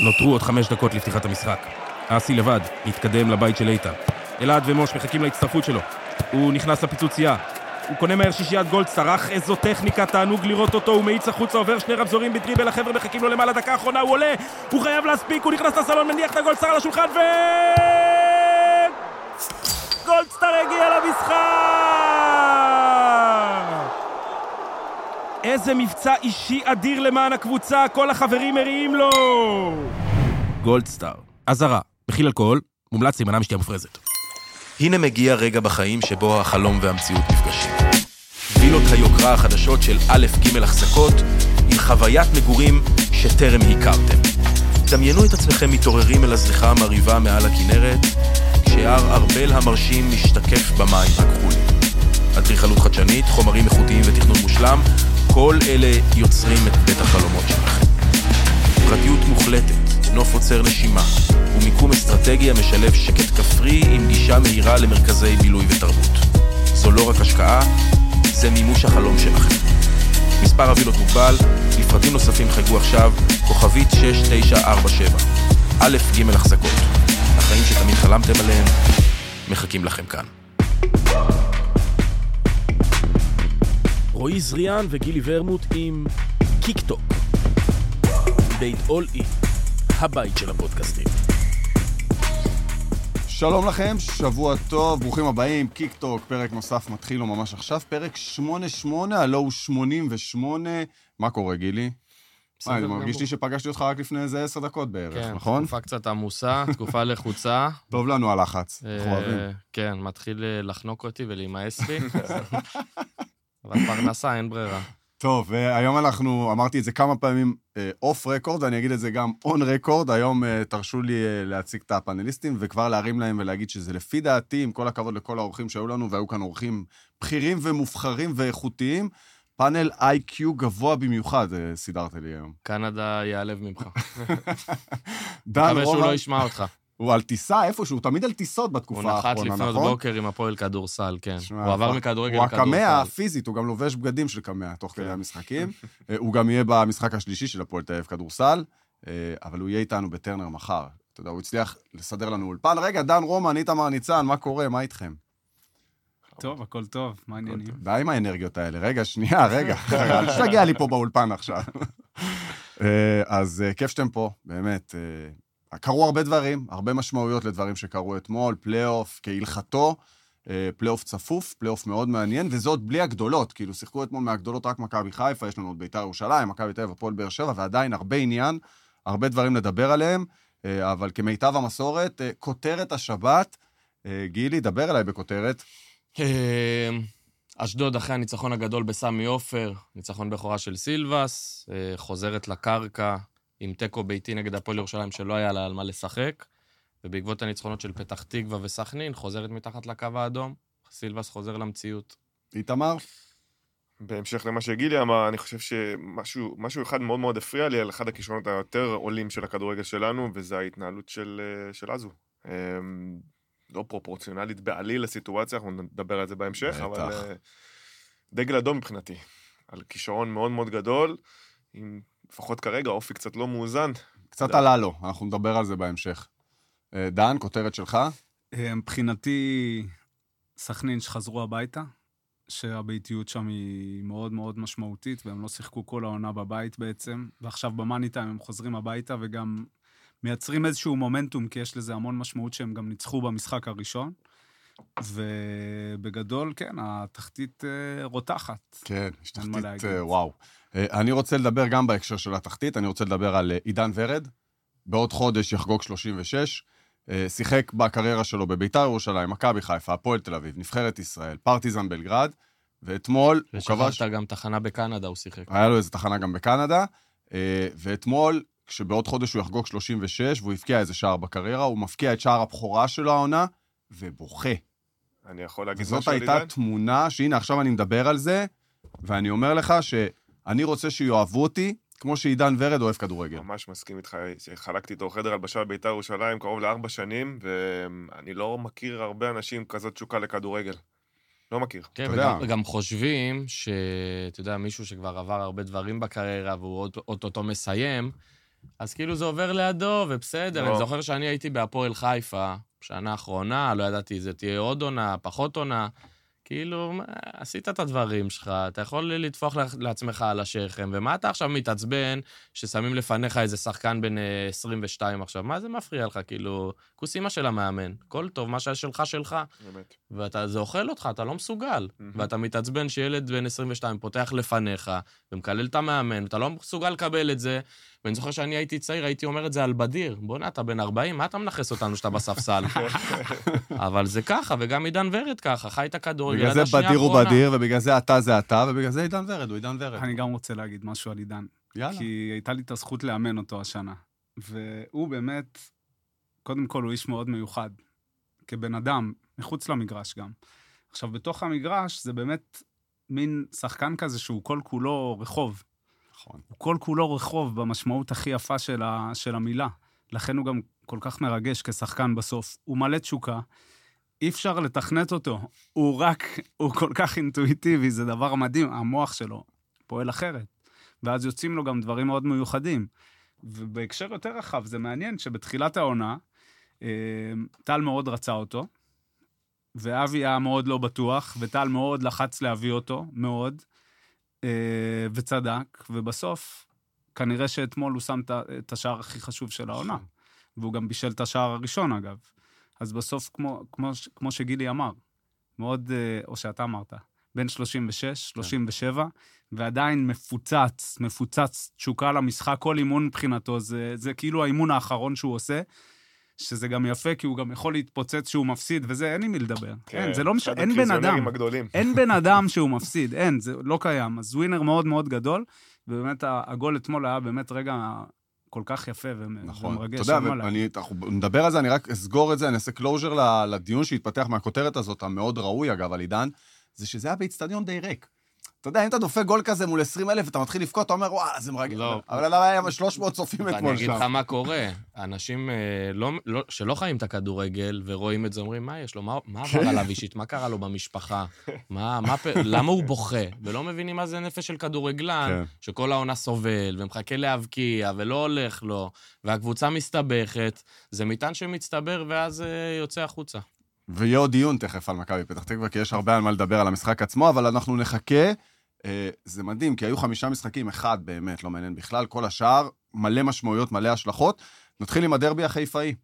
נותרו עוד 5 דקות לפתיחת המשחק. אסי לבד, מתקדם לבית של איתן. אלעד ומוש מחכים להצטרפות שלו. הוא נכנס לפיצוצייה. הוא קונה מהר שישיית גולדסטאר, אך איזו טכניקה, תענוג לראות אותו, הוא מאיץ החוצה, עובר 2 רמזורים בדריבל, החבר'ה מחכים לו למעלה, דקה האחרונה, הוא עולה, הוא חייב להספיק, הוא נכנס לסלון, מניח את הגולדסטאר על השולחן, גולדסטאר הגיע למשחק! איזה מבצע אישי אדיר למען הקבוצה, כל החברים מריעים לו! גולדסטאר, אזהרה, מכיל אלכוהול, מומלץ להימנע משתייה מופרזת. הנה מגיע רגע בחיים שבו החלום והמציאות נפגשים. וילות היוקרה החדשות של א' ג' החזקות עם חוויית מגורים שטרם הכרתם. דמיינו את עצמכם מתעוררים אל הזריחה המריבה מעל הכנרת, כשהר ארבל המרשים משתקף במים הכחולים. אדריכלות חדשנית, חומרים איכותיים ותכנון מושלם, כל אלה יוצרים את בית החלומות שלכם. פרטיות מוחלטת, נוף עוצר נשימה, ומיקום אסטרטגי המשלב שקט כפרי עם גישה מהירה למרכזי בילוי ותרבות. זו לא רק השקעה, זה מימוש החלום שלכם. מספר הווילות מוגבל, לפרטים נוספים חייגו עכשיו, כוכבית 6947. א' ג' החזקות. החיים שתמיד חלמתם עליהם, מחכים לכם כאן. רועי זריאן וגילי ורמוט עם קיקטוק. בית אול אי, הבית של הפודקאסטים. שלום לכם, שבוע טוב, ברוכים הבאים, קיקטוק, פרק נוסף מתחיל לו ממש עכשיו, פרק 88, הלא הוא 88, מה קורה גילי? אני מרגיש לי שפגשתי אותך רק לפני איזה 10 דקות בערך, נכון? כן, תקופה קצת עמוסה, תקופה לחוצה. טוב לנו הלחץ, אנחנו אוהבים. כן, מתחיל לחנוק אותי ולהימאס לי, אבל פרנסה, אין ברירה. טוב, היום אנחנו, אמרתי את זה כמה פעמים אוף רקורד, ואני אגיד את זה גם און רקורד, היום תרשו לי להציג את הפאנליסטים, וכבר להרים להם ולהגיד שזה לפי דעתי, עם כל הכבוד לכל האורחים שהיו לנו, והיו כאן אורחים בכירים ומובחרים ואיכותיים, פאנל IQ גבוה במיוחד, סידרת לי היום. קנדה יעלב ממך. דן רומן. מקווה שהוא לא ישמע אותך. הוא על טיסה איפשהו, הוא תמיד על טיסות בתקופה האחרונה, נכון? הוא נחת לפנות בוקר עם הפועל כדורסל, כן. הוא עבר מכדורגל לכדורסל. הוא הקמע פיזית, הוא גם לובש בגדים של קמע תוך כדי המשחקים. הוא גם יהיה במשחק השלישי של הפועל תל אביב כדורסל, אבל הוא יהיה איתנו בטרנר מחר. אתה יודע, הוא הצליח לסדר לנו אולפן. רגע, דן רומן, איתמר ניצן, מה קורה? מה איתכם? טוב, הכל טוב, מה העניינים? די עם האנרגיות האלה. רגע, שנייה, רגע. אל תשתגע לי פה באולפן עכשיו. אז כיף שאתם פה, באמת. קרו הרבה דברים, הרבה משמעויות לדברים שקרו אתמול, פלייאוף כהלכתו, פלייאוף צפוף, פלייאוף מאוד מעניין, וזאת בלי הגדולות, כאילו שיחקו אתמול מהגדולות רק מכבי חיפה, יש לנו עוד בית"ר ירושלים, מכבי תל אביב, הפועל באר שבע, ועדיין הרבה עניין, הרבה דברים לדבר עליהם, אבל כמיטב המסורת, כותרת השבת, גילי, דבר אליי בכותרת. אשדוד אחרי הניצחון הגדול בסמי עופר, ניצחון בכורה של סילבס, חוזרת לקרקע, עם טקו ביתי נגד הפועל ירושלים שלא היה לה על מה לשחק, ובעקבות הניצחונות של פתח תקווה וסכנין, חוזרת מתחת לקו האדום, סילבס חוזר למציאות. איתמר? בהמשך למה שגילי אמר, אני חושב שמשהו אחד מאוד מאוד הפריע לי על אחד הכישרונות היותר עולים של הכדורגל שלנו, וזה ההתנהלות של אזו. לא פרופורציונלית בעליל לסיטואציה, אנחנו נדבר על זה בהמשך, אבל דגל אדום מבחינתי, על כישרון מאוד מאוד גדול, עם לפחות כרגע, אופי קצת לא מאוזן. קצת עלה לו, אנחנו נדבר על זה בהמשך. דן, כותרת שלך? מבחינתי, סכנין שחזרו הביתה, שהביתיות שם היא מאוד מאוד משמעותית, והם לא שיחקו כל העונה בבית בעצם, ועכשיו במאניטיים הם חוזרים הביתה, וגם מייצרים איזשהו מומנטום, כי יש לזה המון משמעות שהם גם ניצחו במשחק הראשון, ובגדול, כן, התחתית רותחת. כן, יש תחתית, וואו. אני רוצה לדבר גם בהקשר של התחתית, אני רוצה לדבר על עידן ורד, בעוד חודש יחגוג 36, שיחק בקריירה שלו בבית"ר ירושלים, מכבי חיפה, הפועל תל אביב, נבחרת ישראל, פרטיזן בלגרד, ואתמול הוא כבש... ושכחת גם תחנה בקנדה, הוא שיחק. היה לו איזו תחנה גם בקנדה, ואתמול, כשבעוד חודש הוא יחגוג 36, והוא הפקיע איזה שער בקריירה, הוא מפקיע את שער הבכורה שלו העונה, ובוכה. אני יכול להגיד וזאת הייתה תמונה, שהנה עכשיו אני מדבר על זה, ואני אומר לך שאני רוצה שיואהבו אותי, כמו שעידן ורד אוהב כדורגל. ממש מסכים איתך, חלקתי איתו חדר הלבשה בבית"ר ירושלים קרוב ל4 שנים, ואני לא מכיר הרבה אנשים כזאת תשוקה לכדורגל. לא מכיר. כן, וגם חושבים שאתה יודע, מישהו שכבר עבר הרבה דברים בקריירה, והוא אוטוטו מסיים, אז כאילו זה עובר לידו, ובסדר, אני זוכר שאני הייתי בהפועל חיפה, שנה האחרונה, לא ידעתי, זה תהיה עוד עונה, פחות עונה, כאילו, עשית את הדברים שלך, אתה יכול לטפוח לעצמך על השכם, ומה אתה עכשיו מתעצבן ששמים לפניך איזה שחקן בין 22 עכשיו? מה זה מפריע לך? כאילו, כוסימה של המאמן, כל טוב, מה שלך שלך. באמת. וזה אוכל אותך, אתה לא מסוגל. ואתה מתעצבן שילד בין 22 פותח לפניך, ומקלל את המאמן, אתה לא מסוגל לקבל את זה, ואני זוכר שאני הייתי צעיר, הייתי אומר את זה על בדיר. בוא'נה, אתה בן 40, מה אתה מנחס אותנו שאתה בספסל? אבל זה ככה, וגם עידן ורד ככה, חי את הכדורגל. בגלל זה בדיר הוא בדיר, ובגלל זה אתה זה אתה, ובגלל זה עידן ורד הוא עידן ורד. אני גם רוצה להגיד משהו על עידן. יאללה. כי הייתה לי את הזכות לאמן אותו השנה. והוא באמת, קודם כל הוא איש מאוד מיוחד. כבן אדם, מחוץ למגרש גם. עכשיו, בתוך המגרש זה באמת מין שחקן כזה שהוא כל כולו רחוב. נכון. הוא כל כולו רחוב במשמעות הכי יפה של המילה. לכן הוא גם כל כך מרגש כשחקן בסוף. הוא מלא תשוקה, אי אפשר לתכנת אותו. הוא כל כך אינטואיטיבי, זה דבר מדהים. המוח שלו פועל אחרת. ואז יוצאים לו גם דברים מאוד מיוחדים. ובהקשר יותר רחב, זה מעניין שבתחילת העונה, טל מאוד רצה אותו, ואבי היה מאוד לא בטוח, וטל מאוד לחץ להביא אותו, מאוד, וצדק, ובסוף, כנראה שאתמול הוא שם את השער הכי חשוב של העונה, והוא גם בישל את השער הראשון, אגב. אז בסוף, כמו שגילי אמר, מאוד, או שאתה אמרת, בין 36, 37, ועדיין מפוצץ, תשוקה למשחק, כל אימון מבחינתו, זה כאילו האימון האחרון שהוא עושה, שזה גם יפה, כי הוא גם יכול להתפוצץ שהוא מפסיד, וזה אין לי מי לדבר. אין, זה לא משנה, אין בן אדם. אין בן אדם שהוא מפסיד, אין, זה לא קיים. אז ווינר מאוד מאוד גדול, ובאמת הגול אתמול היה באמת רגע כל כך יפה ומרגש. אתה יודע, אנחנו נדבר על זה, אני רק אסגור את זה, אני אעשה קלוז'ר לדיון שהתפתח מהכותרת הזאת, המאוד ראוי אגב על עידן, זה שזה היה באצטדיון די ריק. אתה יודע, אם אתה דופק גול כזה מול 20,000, אתה מתחיל לפקוט, אתה אומר, וואו, זה מרגש. אבל עליו היה 300 צופים אתמול שם. אני אגיד לך מה קורה. אנשים שלא חיים את הכדורגל ורואים את זה, אומרים, מה יש לו? מה עבר עליו אישית? מה קרה לו במשפחה? למה הוא בוכה? ולא מבינים מה זה נפש של כדורגלן, שכל העונה סובל, ומחכה להבקיע, ולא הולך לו, והקבוצה מסתבכת. זה מטען שמצטבר, ואז יוצא החוצה. ויהיה עוד דיון תכף על מכבי פתח תקווה, כי יש הרבה על מה לדבר על המשחק עצמו, אבל אנחנו נחכה. זה מדהים, כי היו 5 משחקים, אחד באמת לא מעניין בכלל, כל השאר מלא משמעויות, מלא השלכות. נתחיל עם הדרבי החיפאי.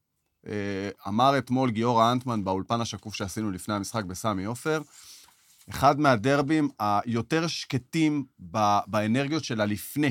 אמר אתמול גיורא אנטמן באולפן השקוף שעשינו לפני המשחק בסמי עופר, אחד מהדרבים היותר שקטים באנרגיות שלה לפני.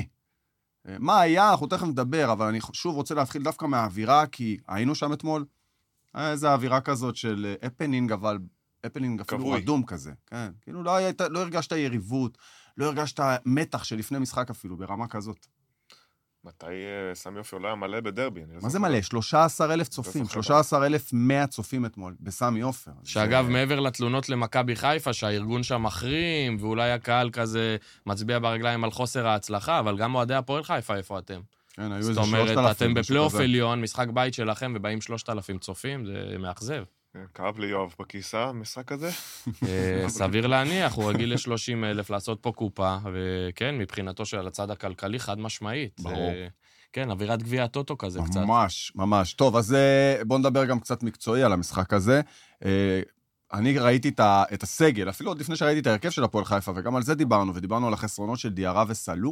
מה היה? אנחנו תכף נדבר, אבל אני שוב רוצה להתחיל דווקא מהאווירה, כי היינו שם אתמול, איזו אווירה כזאת של הפנינג, אבל הפנינג אפילו אדום כזה, כן? כאילו לא הרגשת יריבות, לא הרגשת מתח שלפני משחק אפילו, ברמה כזאת. מתי סמי עופר לא היה מלא בדרבי? מה זה מלא? 13,000 צופים, 13,100 צופים אתמול, בסמי עופר. שאגב, מעבר לתלונות למכבי חיפה, שהארגון שם מחרים, ואולי הקהל כזה מצביע ברגליים על חוסר ההצלחה, אבל גם אוהדי הפועל חיפה, איפה אתם? כן, היו איזה 3,000. זאת אומרת, אתם בפלייאוף עליון, משחק בית שלכם, ובאים 3,000 צופים, זה מאכזב. כאב לי יואב בכיסה, משחק הזה. סביר להניח, הוא רגיל ל-30,000 לעשות פה קופה, וכן, מבחינתו של הצד הכלכלי חד משמעית. ברור. כן, אווירת גביע הטוטו כזה קצת. ממש, ממש. טוב, אז בואו נדבר גם קצת מקצועי על המשחק הזה. אני ראיתי את הסגל, אפילו עוד לפני שראיתי את ההרכב של הפועל חיפה, וגם על זה דיברנו, ודיברנו על החסרונות של דיארה וסלו,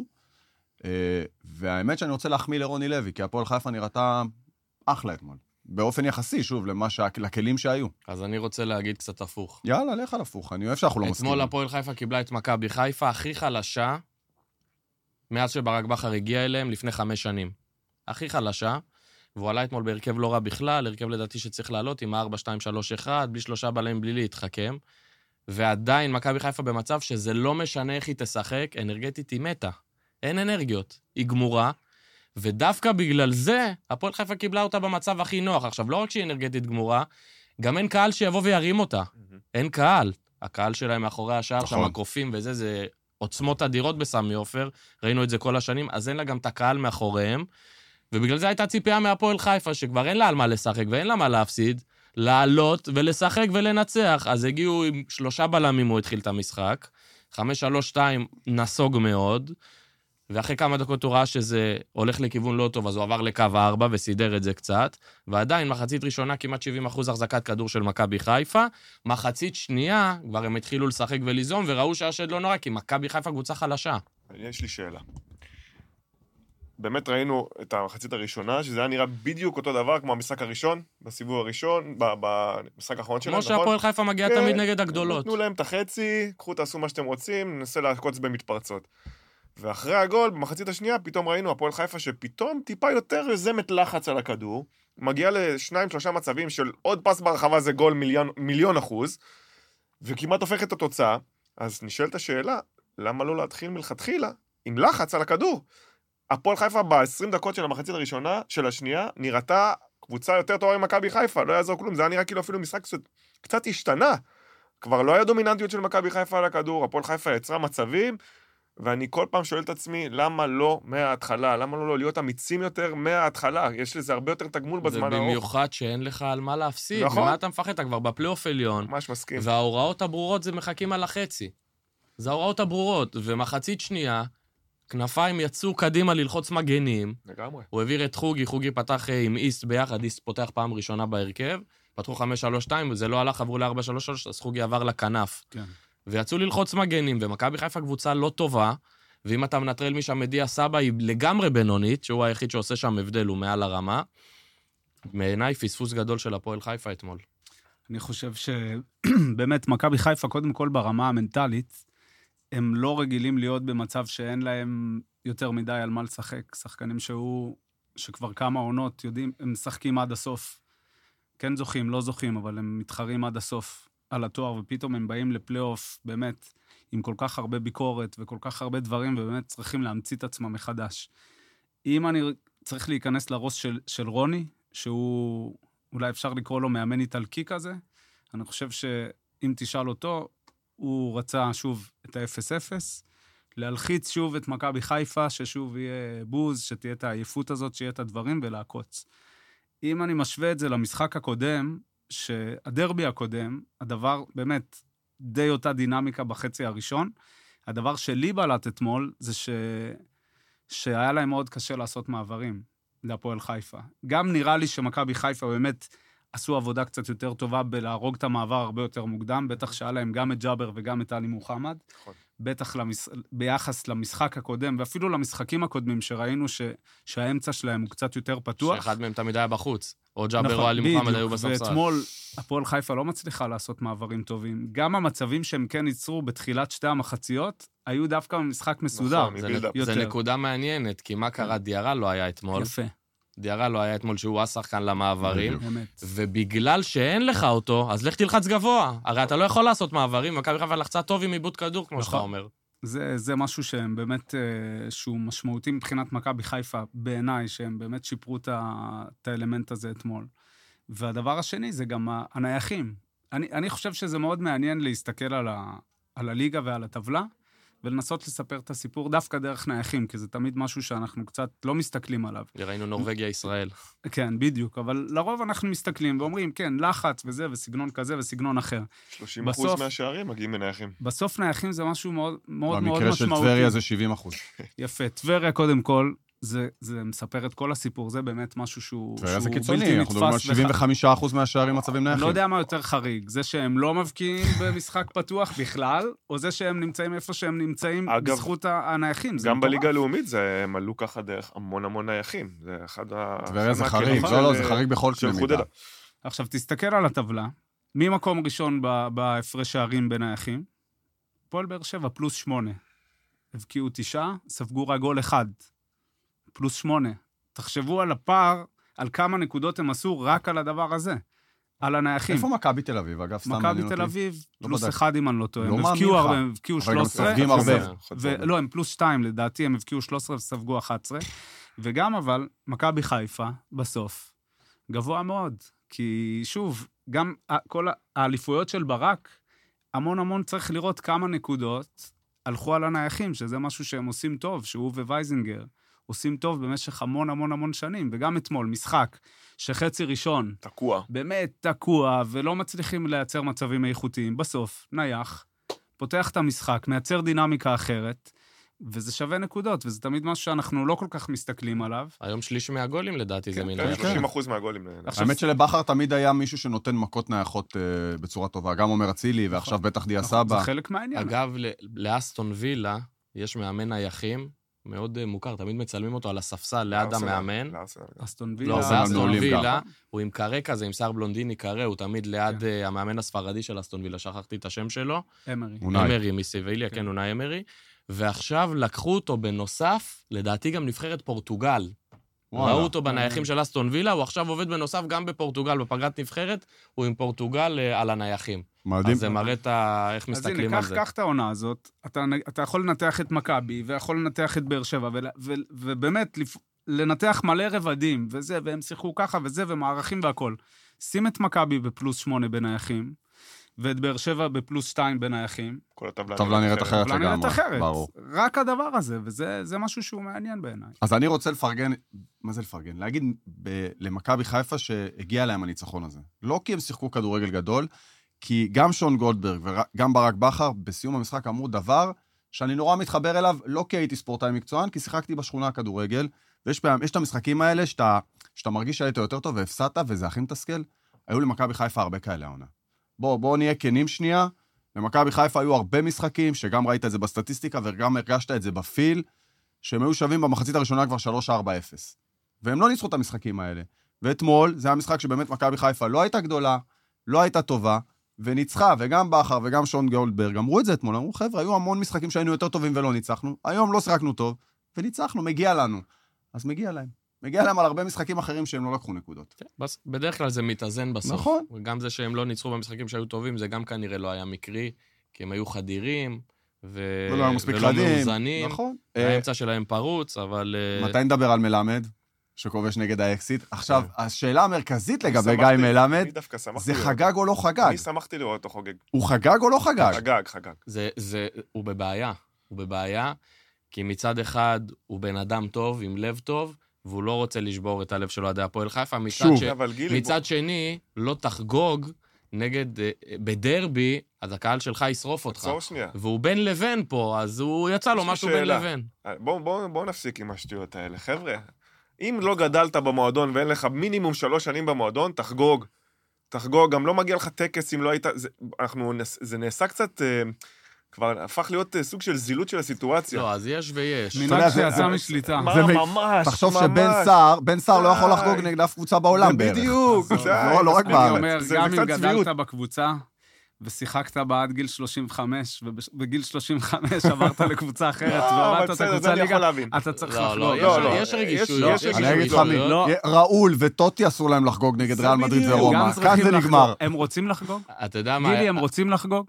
והאמת שאני רוצה להחמיא לרוני לוי, כי הפועל חיפה נראתה אחלה אתמול. באופן יחסי, שוב, לכלים שהיו. אז אני רוצה להגיד קצת הפוך. יאללה, לך על הפוך, אני אוהב שאנחנו לא מסכימים. אתמול הפועל חיפה קיבלה את מכבי חיפה הכי חלשה, מאז שברק בכר הגיע אליהם לפני 5 שנים. הכי חלשה, והוא עלה אתמול בהרכב לא רע בכלל, הרכב לדעתי שצריך לעלות עם 4-2-3-1, בלי 3 בלמים בלי להתחכם, ועדיין מכבי חיפה במצב שזה לא משנה איך היא תשחק, אנרגטית היא מתה. אין אנרגיות, היא גמורה, ודווקא בגלל זה, הפועל חיפה קיבלה אותה במצב הכי נוח. עכשיו, לא רק שהיא אנרגטית גמורה, גם אין קהל שיבוא וירים אותה. אין קהל. הקהל שלהם מאחורי השער, שם הקופים וזה, זה עוצמות אדירות בסמי עופר, ראינו את זה כל השנים, אז אין לה גם את הקהל מאחוריהם, ובגלל זה הייתה ציפייה מהפועל חיפה, שכבר אין לה על מה לשחק ואין לה מה להפסיד, לעלות ולשחק ולנצח. אז הגיעו עם 3 בלמים, הוא התחיל את המשחק, 5-3-2 נסוג מאוד, ואחרי כמה דקות הוא ראה שזה הולך לכיוון לא טוב, אז הוא עבר לקו 4 וסידר את זה קצת, ועדיין מחצית ראשונה כמעט 70% החזקת כדור של מכבי חיפה, מחצית שנייה כבר הם התחילו לשחק וליזום, וראו שהשד לא נורא, כי מכבי חיפה קבוצה חלשה. יש לי שאלה. באמת ראינו את המחצית הראשונה, שזה היה נראה בדיוק אותו דבר כמו המשחק הראשון, בסיבוב הראשון, במשחק האחרון שלהם, כמו שהפועל חיפה מגיע תמיד נגד הגדולות. תנו להם את החצי, קחו תעשו מה שאתם רוצים, ננסה לעקוץ במתפרצות. ואחרי הגול, במחצית השנייה, פתאום ראינו הפועל חיפה שפתאום טיפה יותר יוזמת לחץ על הכדור, מגיע ל2-3 מצבים של עוד פס ברחבה זה גול 1,000,000%, וכמעט הופך את התוצאה. אז נשאלת השאלה, למה לא להתחיל מלכתחילה עם לחץ על הכדור? הפועל חיפה ב-20 דקות של המחצית הראשונה, של השנייה, נראתה קבוצה יותר טובה ממכבי חיפה, לא יעזור כלום, זה היה נראה כאילו אפילו משחק קצת השתנה. כבר לא היה דומיננטיות של מכבי חיפה על הכדור, הפועל חיפה יצרה מצבים, ואני כל פעם שואל את עצמי, למה לא מההתחלה? למה לא להיות אמיצים יותר מההתחלה? יש לזה הרבה יותר תגמול בזמן הארוך. זה במיוחד שאין לך על מה להפסיד. נכון. ומה אתה מפחד? אתה כבר בפלייאוף עליון. ממש מסכים. וההוראות הברורות זה מחכים על החצי. זה ההוראות הברורות. ומחצית שנייה, כנפיים יצאו קדימה ללחוץ מגנים. לגמרי. הוא העביר את חוגי, חוגי פתח עם איסט ביחד, איסט פותח פעם ראשונה בהרכב, פתחו 5-3-2, וזה לא הלך, עברו ל-4-3-3, אז חוגי עבר לכנף. כן. ויצאו ללחוץ מגנים, ומכבי חיפה קבוצה לא טובה, ואם אתה מנטרל משם מדיע סבא, היא לגמרי בינונית, שהוא היחיד שעושה שם הבדל, הוא מעל הרמה. בעיניי פספוס גדול של הפועל חיפה אתמול. אני חושב שבאמת מכבי חיפה, קודם כל ברמה המנטלית, הם לא רגילים להיות במצב שאין להם יותר מדי על מה לשחק. שחקנים שכבר כמה עונות יודעים, הם משחקים עד הסוף. כן זוכים, לא זוכים, אבל הם מתחרים עד הסוף על התואר, ופתאום הם באים לפלייאוף, באמת, עם כל כך הרבה ביקורת וכל כך הרבה דברים, ובאמת צריכים להמציא את עצמם מחדש. אם אני צריך להיכנס לראש של רוני, שהוא, אולי אפשר לקרוא לו מאמן איטלקי כזה, אני חושב שאם תשאל אותו, הוא רצה שוב את ה-0-0, להלחיץ שוב את מכבי חיפה, ששוב יהיה בוז, שתהיה את העייפות הזאת, שיהיה את הדברים ולעקוץ. אם אני משווה את זה למשחק הקודם, שהדרבי הקודם, הדבר באמת די אותה דינמיקה בחצי הראשון, הדבר שלי בלט אתמול, זה שהיה להם מאוד קשה לעשות מעברים להפועל חיפה. גם נראה לי שמכבי חיפה באמת עשו עבודה קצת יותר טובה בלהרוג את המעבר הרבה יותר מוקדם, בטח שהיה להם גם את ג'אבר וגם את עלי מוחמד, בטח ביחס למשחק הקודם, ואפילו למשחקים הקודמים שראינו שהאמצע שלהם הוא קצת יותר פתוח. שאחד מהם תמיד היה בחוץ, או ג'אבר או עלי מוחמד היו בספסל. ואתמול הפועל חיפה לא מצליחה לעשות מעברים טובים. גם המצבים שהם כן ייצרו בתחילת שתי המחציות, היו דווקא במשחק מסודר. זה נקודה מעניינת, כי מה קרה? דיארה לא היה אתמול. יפה. דיארה לא היה אתמול שהוא השחקן למעברים, ובגלל שאין לך אותו, אז לך תלחץ גבוה. הרי אתה לא יכול לעשות מעברים, מכבי חיפה לחצה טוב עם עיבוד כדור, כמו שאתה אומר. זה משהו שהם באמת, שהוא משמעותי מבחינת מכבי חיפה בעיניי, שהם באמת שיפרו את האלמנט הזה אתמול. והדבר השני זה גם הנייחים. אני חושב שזה מאוד מעניין להסתכל על הליגה ועל הטבלה, ולנסות לספר את הסיפור דווקא דרך נייחים, כי זה תמיד משהו שאנחנו קצת לא מסתכלים עליו. ראינו נורווגיה ישראל. כן, בדיוק, אבל לרוב אנחנו מסתכלים ואומרים, כן, לחץ וזה, וסגנון כזה וסגנון אחר. 30% מהשערים מגיעים מנייחים. בסוף נייחים זה משהו מאוד מאוד משמעותי. במקרה של טבריה זה 70%. יפה, טבריה קודם כל, זה מספר את כל הסיפור, זה באמת משהו שהוא טבריה זה קיצוני, אנחנו מדברים על 75% מהשערים מצבים נייחים. לא יודע מה יותר חריג, זה שהם לא מבקיעים במשחק פתוח בכלל, או זה שהם נמצאים איפה שהם נמצאים בזכות הנייחים. גם בליגה הלאומית הם עלו ככה דרך המון נייחים. זה אחד טבריה זה חריג, לא, זה חריג בכל קנה מידה. עכשיו תסתכל על הטבלה, ממקום ראשון בהפרש שערים בנייחים, הפועל באר שבע +8, הבקיעו 9, ספגו רק גול 1. +8. תחשבו על הפער, על כמה נקודות הם עשו רק על הדבר הזה, על הנייחים. איפה מכבי תל אביב, אגב? מכבי תל אביב, +1 אם אני לא טועה. הם הבקיעו 13. אבל גם הרבה. לא, הם +2 לדעתי, הם הבקיעו 13 וספגו 11. וגם אבל, מכבי חיפה, בסוף, גבוה מאוד. כי שוב, גם כל האליפויות של ברק, המון צריך לראות כמה נקודות הלכו על הנייחים, שזה משהו שהם עושים טוב, שהוא ווייזינגר. עושים טוב במשך המון שנים, וגם אתמול, משחק שחצי ראשון, תקוע. באמת תקוע, ולא מצליחים לייצר מצבים איכותיים. בסוף, נייח, פותח את המשחק, מייצר דינמיקה אחרת, וזה שווה נקודות, וזה תמיד משהו שאנחנו לא כל כך מסתכלים עליו. היום שליש מהגולים לדעתי זה מן. 30% מהגולים. האמת שלבחר תמיד היה מישהו שנותן מכות נייחות בצורה טובה, גם אומר אצילי, ועכשיו בטח דיה סבא. זה חלק מהעניין. אגב, לאסטון וילה יש מאמן נייחים, מאוד מוכר, תמיד מצלמים אותו על הספסל ליד המאמן. אסטון לא, וילה. באסטון וילה, הוא עם קרה כזה, עם שיער בלונדיני קרה, הוא תמיד ליד המאמן הספרדי של אסטון וילה, שכחתי את השם שלו. אמרי. אמרי מסיביליה, כן, אונאי אמרי. ועכשיו לקחו אותו בנוסף, לדעתי גם נבחרת פורטוגל. ראו אותו בנייחים של אסטון וילה, הוא עכשיו עובד בנוסף גם בפורטוגל, בפגרת נבחרת, הוא עם פורטוגל על הנייחים. מדהים. אז זה מראה איך מסתכלים על אז זה. הנה, קח את העונה הזאת, אתה יכול לנתח את מכבי, ויכול לנתח את באר שבע, ובאמת לנתח מלא רבדים, וזה, והם שיחקו ככה, וזה, ומערכים והכל. שים את מכבי בפלוס 8 בנייחים, ואת באר שבע בפלוס 2 בנייחים. כל הטבלה נראית אחרת הטבלה נראית לגמרי, אחרת. ברור. רק הדבר הזה, וזה משהו שהוא מעניין בעיניי. אז אני רוצה לפרגן, מה זה לפרגן? להגיד למכבי חיפה שהגיע להם הניצחון הזה. לא כי הם שיחקו כדורגל גדול, כי גם שון גולדברג וגם ברק בכר בסיום המשחק אמרו דבר שאני נורא מתחבר אליו, לא כי הייתי ספורטאי מקצוען, כי שיחקתי בשכונה הכדורגל, ויש את המשחקים האלה שאתה מרגיש שהיית יותר טוב והפסדת, וזה הכי מתסכל. היו למכבי חיפה הרבה כאלה העונה. בואו נהיה כנים שנייה, למכבי חיפה היו הרבה משחקים, שגם ראית את זה בסטטיסטיקה, וגם הרגשת את זה בפיל, שהם היו שווים במחצית הראשונה כבר 3-4-0. והם לא ניצחו את המשחקים האלה. ואתמול, זה היה משחק שבאמת מכבי חיפה לא הייתה גדולה, לא הייתה טובה, וניצחה, וגם בכר וגם שון גולדברג, אמרו את זה אתמול, אמרו, חבר'ה, היו המון משחקים שהיינו יותר טובים ולא ניצחנו, היום לא שיחקנו טוב, וניצחנו, מגיע לנו. אז מגיע להם. מגיע להם על הרבה משחקים אחרים שהם לא לקחו נקודות. בדרך כלל זה מתאזן בסוף. נכון. וגם זה שהם לא ניצחו במשחקים שהיו טובים, זה גם כנראה לא היה מקרי, כי הם היו חדירים, ולא מאוזנים. נכון. האמצע שלהם פרוץ, אבל... מתי נדבר על מלמד, שכובש נגד האקסיט? עכשיו, השאלה המרכזית לגבי גיא מלמד, זה חגג או לא חגג? אני שמחתי לראות אותו חוגג. הוא חגג או לא חגג? חגג. הוא בבעיה, כי מצד אחד הוא בן אדם טוב, עם לב טוב, והוא לא רוצה לשבור את הלב שלו עדי הפועל חיפה. מצד שני, לא תחגוג נגד, בדרבי, אז הקהל שלך ישרוף אותך. והוא בן לבן פה, אז הוא יצא לו משהו בן לבן. בואו נפסיק עם השטויות האלה. חבר'ה, אם לא גדלת במועדון ואין לך מינימום 3 שנים במועדון, תחגוג. גם לא מגיע לך טקס אם לא היית... זה נעשה קצת... כבר הפך להיות סוג של זילות של הסיטואציה. לא, אז יש ויש. מנהג שיצא משליטה. ממש. תחשוב שבן סער לא יכול לחגוג נגד אף קבוצה בעולם בערך. בדיוק. לא רק בארץ. גם אם גדלת בקבוצה, ושיחקת בה עד גיל 35, ובגיל 35 עברת לקבוצה אחרת, ועברת את הקבוצה ליגה, אתה צריך לחגוג. לא, יש רגישויות. אני אגיד לך מי, ראול וטוטי אסור להם לחגוג נגד ריאל מדריד ורומא. כאן זה נגמר. הם רוצים לחגוג? אתה יודע מה... גילי, הם רוצים לחגוג?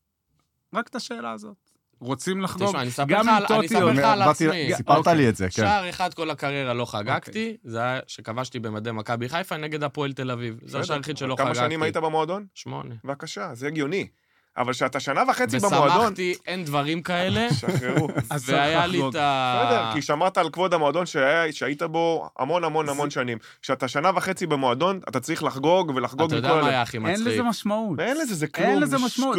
רק את השאלה הזאת. רוצים לחגוג? תשמע, אני אספר לך על עצמי. סיפרת לי את זה, כן. שער אחד כל הקריירה לא חגגתי, זה היה שכבשתי במדי מכבי חיפה נגד הפועל תל אביב. זה השער היחיד שלא חגגתי. כמה שנים היית במועדון? 8. בבקשה, זה הגיוני. אבל שאתה שנה וחצי במועדון... ושמחתי, אין דברים כאלה. שחררו. והיה לי את ה... בסדר, כי שמרת על כבוד המועדון שהיית בו המון שנים. כשאתה שנה וחצי במועדון, אתה צריך לחגוג ולחגוג אתה יודע מה היה הכי מצחיק? אין לזה משמעות. ואין לזה, זה כלום, אין לזה משמעות.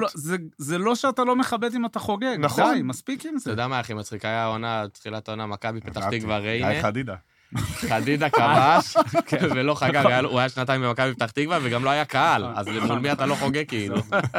זה לא שאתה לא מכבד אם אתה חוגג. נכון. די, מספיק עם זה. אתה יודע מה הכי מצחיק? היה העונה, תחילת העונה, מכבי פתח תקווה ריינה. גיא חדידה. חדידה כבש, ולא חגג, הוא היה 2 במכבי פתח תקווה, וגם לא היה קהל, אז מול מי אתה לא חוגג כאילו.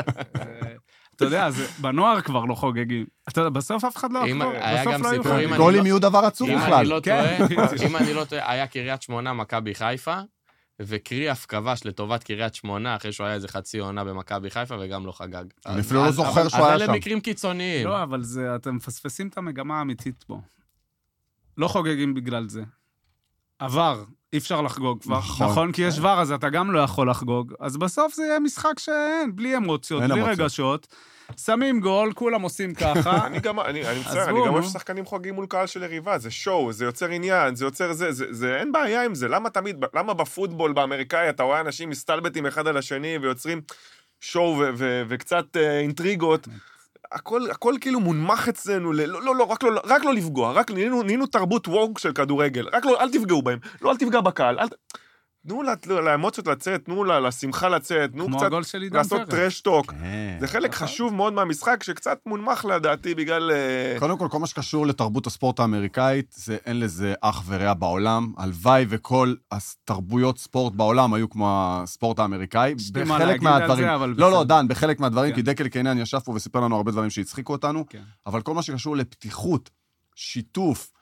אתה יודע, בנוער כבר לא חוגגים. אתה יודע, בסוף אף אחד לא יחגוג. היה גם סיפורים... גולים יהיו דבר עצוב בכלל. אם אני לא טועה, היה קריית שמונה, מכבי חיפה, וקריאף כבש לטובת קריית שמונה, אחרי שהוא היה איזה חצי עונה במכבי חיפה, וגם לא חגג. אני אפילו לא זוכר שהוא היה שם. אז אלה מקרים קיצוניים. לא, אבל אתם מפספסים את המגמה האמיתית פה. לא חוגגים בגלל זה. עבר, אי אפשר לחגוג כבר. נכון, כי יש ור, אז אתה גם לא יכול לחגוג. אז בסוף זה יהיה משחק שאין, בלי אמוציות, בלי רגשות. שמים גול, כולם עושים ככה. אני מצטער, אני גם אוהב ששחקנים חוגגים מול קהל של יריבה, זה שואו, זה יוצר עניין, זה יוצר זה, אין בעיה עם זה. למה בפוטבול באמריקאי אתה רואה אנשים מסתלבטים אחד על השני ויוצרים שואו וקצת אינטריגות? הכל כאילו מונמך אצלנו, רק לא לפגוע, רק נהיינו תרבות וורק של כדורגל, רק לא, אל תפגעו בהם, לא, אל תפגע בקהל, תנו לאמוציות לצאת, תנו לשמחה לצאת, תנו קצת לעשות טרשטוק. זה חלק חשוב מאוד מהמשחק, שקצת מונמך לדעתי בגלל... קודם כל מה שקשור לתרבות הספורט האמריקאית, זה אין לזה אח ורע בעולם. הלוואי וכל התרבויות ספורט בעולם היו כמו הספורט האמריקאי. בחלק מהדברים... לא, דן, בחלק מהדברים, כי דקל קיינן ישב פה וסיפר לנו הרבה דברים שהצחיקו אותנו, אבל כל מה שקשור לפתיחות, שיתוף,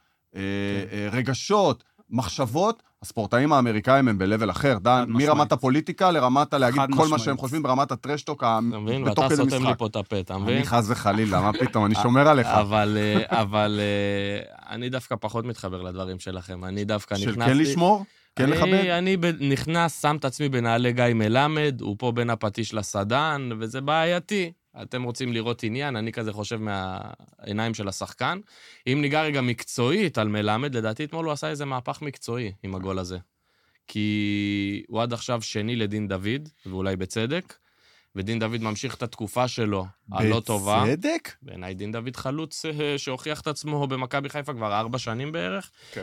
רגשות, מחשבות, הספורטאים האמריקאים הם בלבל אחר, דן, מרמת הפוליטיקה לרמת להגיד כל מה שהם חושבים ברמת הטרשטוק בתוך כדי משחק. ואתה סותם לי פה את הפה, אתה מבין? אני חס וחלילה, מה פתאום, אני שומר עליך. אבל אני דווקא פחות מתחבר לדברים שלכם, אני דווקא נכנסתי... של כן לשמור? כן לכבד? אני נכנס, שם את עצמי בנעלי גיא מלמד, הוא פה בין הפטיש לסדן, וזה בעייתי. אתם רוצים לראות עניין, אני כזה חושב מהעיניים של השחקן. אם ניגע רגע מקצועית על מלמד, לדעתי אתמול הוא עשה איזה מהפך מקצועי עם הגול הזה. כי הוא עד עכשיו שני לדין דוד, ואולי בצדק, ודין דוד ממשיך את התקופה שלו הלא טובה. בצדק? בעיניי דין דוד חלוץ שהוכיח את עצמו במכבי חיפה כבר 4 שנים בערך. כן.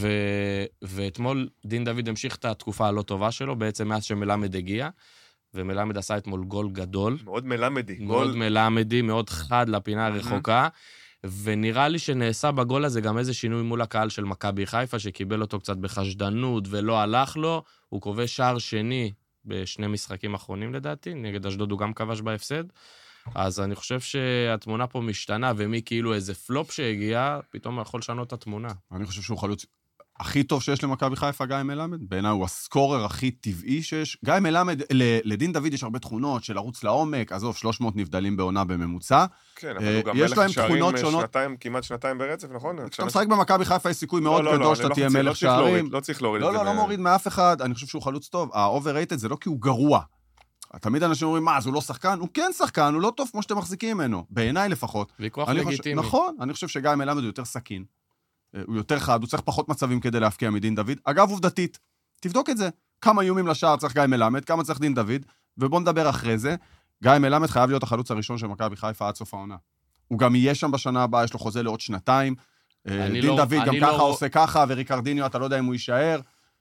ואתמול דין דוד המשיך את התקופה הלא טובה שלו, בעצם מאז שמלמד הגיע. ומלמד עשה אתמול גול גדול. מאוד מלמדי. מאוד מלמדי, מאוד חד לפינה הרחוקה, ונראה לי שנעשה בגול הזה גם איזה שינוי מול הקהל של מכבי חיפה, שקיבל אותו קצת בחשדנות ולא הלך לו, הוא כובש שער שני בשני משחקים אחרונים לדעתי, נגד אשדוד הוא גם כבש בהפסד, אז אני חושב שהתמונה פה משתנה, ומי כאילו איזה פלופ שהגיע, פתאום יכול לשנות את התמונה. אני חושב שהוא חלוץ הכי טוב שיש למכבי חיפה, גיא מלמד. בעיניי הוא הסקורר הכי טבעי שיש. גיא מלמד, לדין דוד יש הרבה תכונות של לרוץ לעומק, עזוב, 300 נבדלים בעונה בממוצע. כן, אבל הוא גם מלך שערים כמעט שנתיים ברצף, נכון? כשאתה משחק במכבי חיפה יש סיכוי מאוד גדול שאתה תהיה מלך שערים. לא צריך להוריד את זה. לא מוריד מאף אחד, אני חושב שהוא חלוץ טוב. ה-overrated זה לא כי הוא גרוע. תמיד אנשים אומרים, מה, אז הוא לא שחקן? הוא כן שחקן, הוא לא טוב כמו שאתם מחזיקים ממנו. בעיניי לפחות. ויכוח לגיטימי. נכון, אני חושב שגיא מלמד הוא יותר סכין. הוא יותר חד, הוא צריך פחות מצבים כדי להפקיע מדין דוד. אגב, עובדתית, תבדוק את זה. כמה איומים לשער צריך גיא מלמד, כמה צריך דין דוד, ובוא נדבר אחרי זה. גיא מלמד חייב להיות החלוץ הראשון של מכבי חיפה עד סוף העונה. הוא גם יהיה שם בשנה הבאה, יש לו חוזה לעוד 2 דין דוד גם ככה עושה ככה, וריקרדיניו, אתה לא יודע אם הוא יישאר.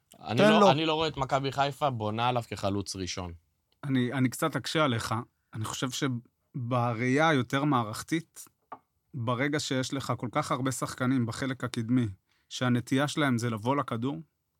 אני לא רואה את מכבי חיפה בונה עליו כחלוץ ראשון. אני קצת אקשה עליך. אני חושב שבראייה היותר מערכתית, ברגע שיש לך כל כך הרבה שחקנים בחלק הקדמי, שהנטייה שלהם זה לבוא לכדור,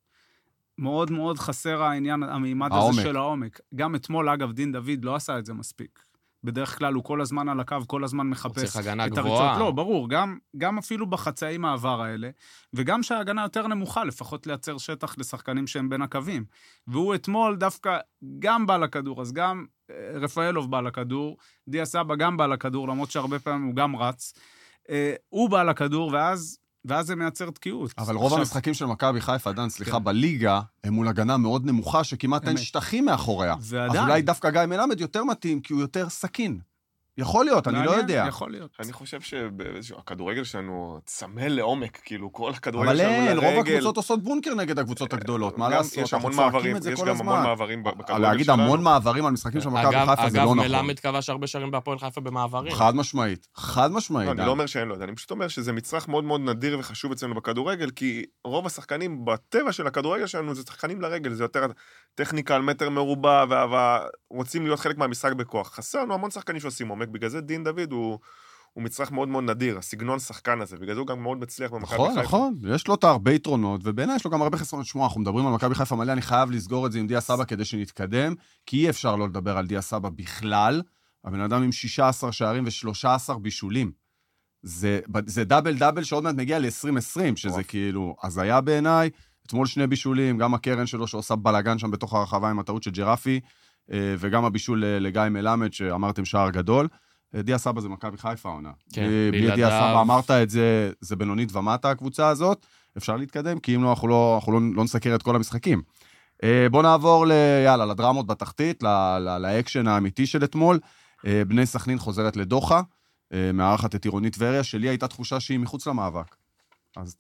מאוד מאוד חסר העניין, המימד הזה של העומק. גם אתמול, אגב, דין דוד לא עשה את זה מספיק. בדרך כלל הוא כל הזמן על הקו, כל הזמן מחפש את הריצות. לא, ברור, גם אפילו בחצאי מעבר האלה, וגם שההגנה יותר נמוכה, לפחות לייצר שטח לשחקנים שהם בין הקווים. והוא אתמול דווקא גם בא לכדור, אז גם רפאלוב בא לכדור, דיה סבא גם בא לכדור, למרות שהרבה פעמים הוא גם רץ. הוא בא לכדור, ואז זה מייצר תקיעות. אבל רוב המשחקים של מכבי חיפה, דן, סליחה, בליגה, הם מול הגנה מאוד נמוכה, שכמעט אין שטחים מאחוריה. אז אולי דווקא גיא מלמד יותר מתאים, כי הוא יותר סכין. יכול להיות, אני לא יודע. יכול להיות. אני חושב שהכדורגל שלנו צמא לעומק, כאילו כל הכדורגל שלנו לרגל. אבל אין, רוב לרגל. הקבוצות עושות בונקר נגד הקבוצות הגדולות, מה לעשות? יש המון מעברים, יש גם המון מעברים בכדורגל שלנו. להגיד המון מעברים על משחקים של מכבי חיפה זה לא נכון. אגב, מלמד כבש הרבה שערים בהפועל חיפה במעברים. חד משמעית. אני לא אומר שאין לו, אני פשוט אומר שזה מצרך מאוד מאוד נדיר וחשוב אצלנו בכדורגל, כי רוב השחקנים בטבע של הכדורגל שלנו זה שחקנים לרגל, זה יותר טכניקה על מטר מרובע, ורוצים להיות חלק מהמשחק בכוח. חסר לנו המון שחקנים שעושים עומק, בגלל זה דין דוד הוא מצרך מאוד מאוד נדיר, הסגנון שחקן הזה, בגלל זה הוא גם מאוד מצליח במכבי חיפה. נכון, יש לו את הרבה יתרונות, ובעיניי יש לו גם הרבה חסרונות. שמוע, אנחנו מדברים על מכבי חיפה מלא, אני חייב לסגור את זה עם דיה סבא כדי שנתקדם, כי אי אפשר לא לדבר על דיה סבא בכלל, הבן אדם עם 16 שערים ו13 בישולים. זה דאבל שעוד מעט מגיע ל-2020, שזה כאילו, אז היה בעיניי, אתמול 2 בישולים, גם הקרן שלו שעושה בלגן שם בתוך הרחבה עם הטעות של ג'רפי, וגם הבישול לגיא מלמד, שאמרתם שער גדול. דיה סבא זה מכבי חיפה עונה. כן, בלי דיה סבא אמרת את זה, זה בינונית ומטה הקבוצה הזאת, אפשר להתקדם, כי אם לא, אנחנו לא נסקר את כל המשחקים. בואו נעבור לדרמות בתחתית, לאקשן האמיתי של אתמול. בני סכנין חוזרת לדוחה, מארחת את עירונית טבריה, שלי הייתה תחושה שהיא מחוץ למאבק. אז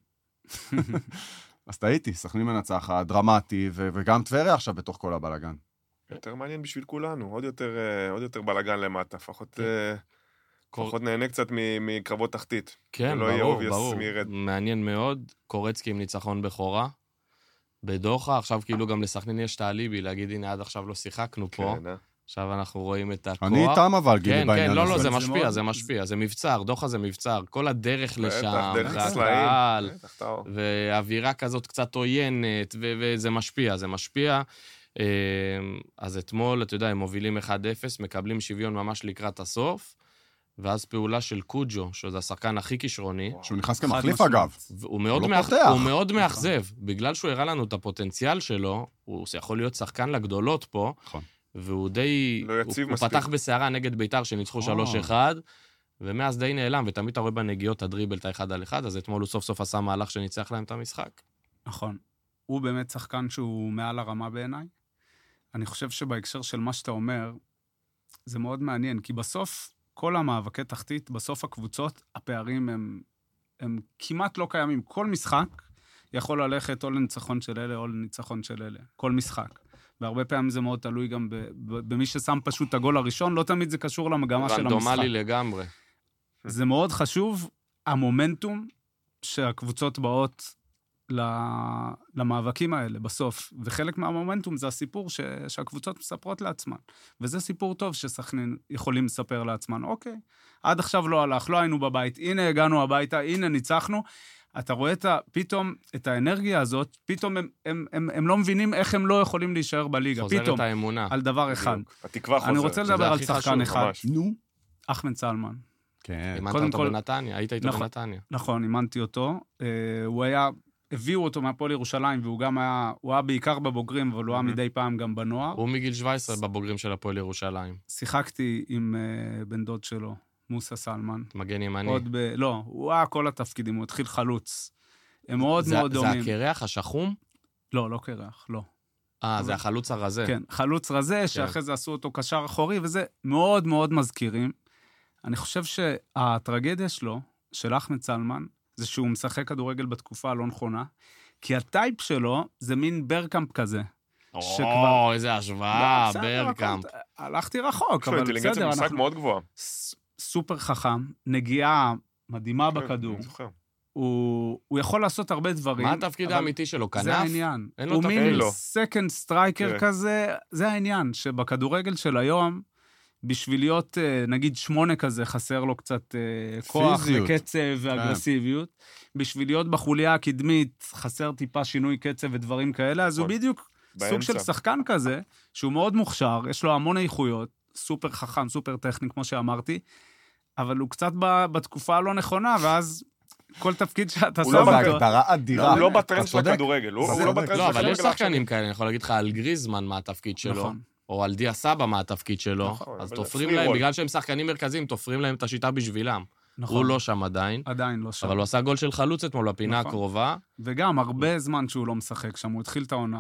טעיתי. סכנין מנצחת, דרמטי, וגם טבריה עכשיו בתוך כל הבלגן. יותר מעניין בשביל כולנו, עוד יותר בלגן למטה, לפחות נהנה קצת מקרבות תחתית. כן, ברור, מעניין מאוד, קורצקי עם ניצחון בכורה, בדוחה, עכשיו כאילו גם לסכנין יש את האליבי, להגיד, הנה, עד עכשיו לא שיחקנו פה. כן, עכשיו אנחנו רואים את הכוח. אני איתם אבל, גילי, כן, בעניין כן, הזה. לא, זה זה משפיע, מאוד- זה משפיע. זה מבצר, דוחה זה מבצר. כל הדרך לשם, דרך והקהל, בטח, טאו. ואווירה כזאת קצת עוינת, וזה משפיע, זה משפיע. אז אתמול, אתה יודע, הם מובילים 1-0, מקבלים שוויון ממש לקראת הסוף, ואז פעולה של קוג'ו, שזה השחקן הכי כישרוני, שהוא נכנס חד כמחליף, משמעית. אגב. הוא מאוד, הוא לא פותח. הוא מאוד מאכזב. בגלל שהוא הראה לנו את הפוטנציאל שלו, הוא יכול להיות שחקן לגדולות פה, נכון. והוא די... לא יציב הוא מספיק. פתח בסערה נגד ביתר שניצחו 3-1, ומאז די נעלם, ותמיד אתה רואה בנגיעות הדריבל את האחד על אחד, אז אתמול הוא סוף סוף עשה מהלך שניצח להם את המשחק. נכון. הוא באמת שחקן שהוא מעל הרמה בעיניי. אני חושב שבהקשר של מה שאתה אומר, זה מאוד מעניין, כי בסוף, כל המאבקי תחתית, בסוף הקבוצות, הפערים הם כמעט לא קיימים. כל משחק יכול ללכת או לניצחון של אלה או לניצחון של אלה. כל משחק. והרבה פעמים זה מאוד תלוי גם במי ששם פשוט את הגול הראשון, לא תמיד זה קשור למגמה של המשחק. רנדומלי לגמרי. זה מאוד חשוב, המומנטום שהקבוצות באות למאבקים האלה בסוף, וחלק מהמומנטום זה הסיפור שהקבוצות מספרות לעצמן. וזה סיפור טוב שסכנין יכולים לספר לעצמן. אוקיי, עד עכשיו לא הלך, לא היינו בבית, הנה הגענו הביתה, הנה ניצחנו. אתה רואה פתאום את האנרגיה הזאת, פתאום הם לא מבינים איך הם לא יכולים להישאר בליגה. חוזרת פתאום, האמונה. על דבר אחד. התקווה חוזרת. אני רוצה לדבר על הכי שחקן חשוב, אחד. ממש. נו. אחמד סלמן. כן. אימנת קודם אותו כל- בנתניה, היית איתו נכון. בנתניה. נכון, אימנתי אותו. הוא היה, הביאו אותו מהפועל ירושלים, והוא גם היה, הוא היה בעיקר בבוגרים, אבל הוא היה מדי פעם גם בנוער. הוא מגיל 17 בבוגרים של הפועל ירושלים. שיחקתי עם בן דוד שלו, מוסא סלמן. מגן ימני. לא, הוא היה כל התפקידים, הוא התחיל חלוץ. הם מאוד מאוד זה דומים. הקרח, השחום? לא קרח, לא. זה החלוץ הרזה. כן, חלוץ רזה, שאחרי זה עשו אותו קשר אחורי, וזה מאוד מאוד מזכירים. אני חושב שהטרגדיה שלו, של אחמד סלמן, זה שהוא משחק כדורגל בתקופה הלא נכונה, כי הטייפ שלו זה מין ברקאמפ כזה. שכבר- איזה השוואה, בסדר, ברקאמפ. הכל- הלכתי רחוק, יש לו אבל אינטליגנציה בסדר, במשחק אנחנו... מאוד גבוהה. סופר חכם, נגיעה מדהימה כן, בכדור. אני זוכר. הוא יכול לעשות הרבה דברים. מה התפקיד אבל האמיתי שלו? כנף? זה העניין. אין לו הוא תפקיד. מין לו. סקנד סטרייקר כן. כזה, זה העניין, שבכדורגל של היום, בשביל להיות, נגיד 8 כזה, חסר לו קצת כוח פיזיות. וקצב ואגרסיביות. בשביל להיות בחוליה הקדמית, חסר טיפה שינוי קצב ודברים כאלה, אז הוא נכון. בדיוק סוג באמצע. של שחקן כזה, שהוא מאוד מוכשר, יש לו המון איכויות, סופר חכם, סופר טכני, כמו שאמרתי, אבל הוא קצת בתקופה הלא נכונה, ואז כל תפקיד שאתה הוא שם לא אותו... בהגדרה אדירה. הוא לא בטרנד אתה של צודק. הכדורגל. הוא אתה לא צודק. בטרנד לא, של אבל יש הכדורגל. שחקנים כאלה, אני יכול להגיד לך על גריזמן מה התפקיד שלו, נכון. או על דיה סבא מה התפקיד שלו, נכון, אז אבל תופרים free להם, roll. בגלל שהם שחקנים מרכזיים, תופרים להם את השיטה בשבילם. נכון. הוא לא שם עדיין, עדיין לא שם. אבל הוא עשה גול של חלוץ אתמול בפינה נכון. הקרובה. וגם הרבה זמן שהוא לא משחק שם, הוא התחיל את העונה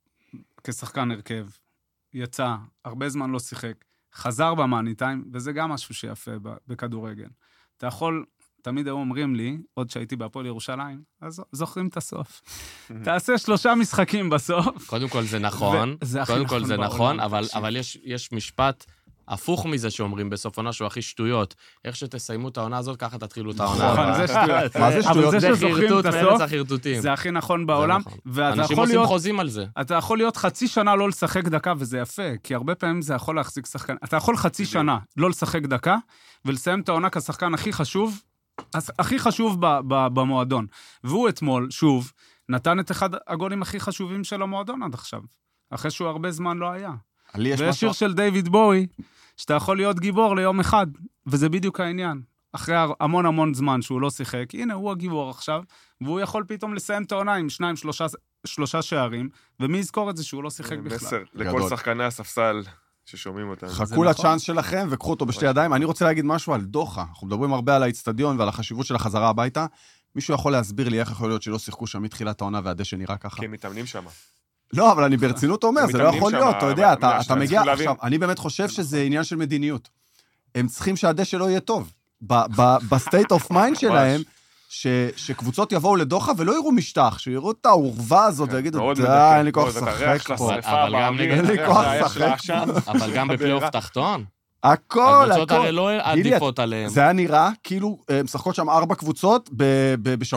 כשחקן הרכב, יצא, הרבה זמן לא שיחק, חזר במאני טיים, וזה גם משהו שיפה בכדורגל. אתה יכול, תמיד היו אומרים לי, עוד שהייתי בהפועל ירושלים, אז זוכרים את הסוף. תעשה 3 משחקים בסוף. קודם כל זה נכון, וזה הכי קודם כל נכון זה בעולם, נכון, תקשיב. אבל יש משפט הפוך מזה שאומרים בסוף עונה שהוא הכי שטויות. איך שתסיימו את העונה הזאת, ככה תתחילו את העונה. נכון, הבאה. זה שטויות. מה זה שטויות? אבל זה זה שזוכרים חרטוט את מארץ הסוף, החרטוטים. זה הכי נכון בעולם, נכון. ואתה אנשים יכול עושים להיות... חוזים על זה. אתה יכול להיות חצי שנה לא לשחק דקה, וזה יפה, כי הרבה פעמים זה יכול להחזיק שחקן. אתה יכול חצי שנה לא לשחק דקה, ולסיים את העונה כשחקן הכי חשוב, הכי חשוב במועדון. והוא אתמול, שוב, נתן את אחד הגולים הכי חשובים של המועדון עד עכשיו, אחרי שהוא הרבה זמן לא היה. לי יש ויש משהו... שיר של דיוויד בואי, שאתה יכול להיות גיבור ליום אחד, וזה בדיוק העניין. אחרי המון המון זמן שהוא לא שיחק, הנה הוא הגיבור עכשיו, והוא יכול פתאום לסיים את העונה עם 2-3 שערים, ומי יזכור את זה שהוא לא שיחק בכלל. מסר לכל גדול. שחקני הספסל ששומעים אותנו. חכו נכון. לצ'אנס שלכם וקחו אותו בשתי ידיים. אני רוצה להגיד משהו על דוחה. אנחנו מדברים הרבה על האצטדיון ועל החשיבות של החזרה הביתה. מישהו יכול להסביר לי איך יכול להיות שלא שיחקו שם מתחילת העונה והדשא נראה ככה? כי הם מתאמנים שם. לא, אבל אני ברצינות אומר, הם זה לא מתאמנים יכול שם, להיות, אתה יודע, אתה צריכים מגיע, להבין. עכשיו, אני באמת חושב שזה עניין של מדיניות. הם צריכים שהדשא לא יהיה טוב. בסטייט אוף מיינד שלהם, שקבוצות יבואו לדוחה ולא יראו משטח, שיראו את העורבה הזאת ויגידו, מאוד די, מדכא. אין לי כוח מאוד, את הריח לשחק של פה. השרפה אבל גם באוויר, אין לי איך כוח האש לשחק של העשן. אבל גם בפלייאוף תחתון, הכל, הקבוצות הרי לא גילי, עדיפות עליהם. זה היה נראה כאילו משחקות שם 4 קבוצות בשבוע.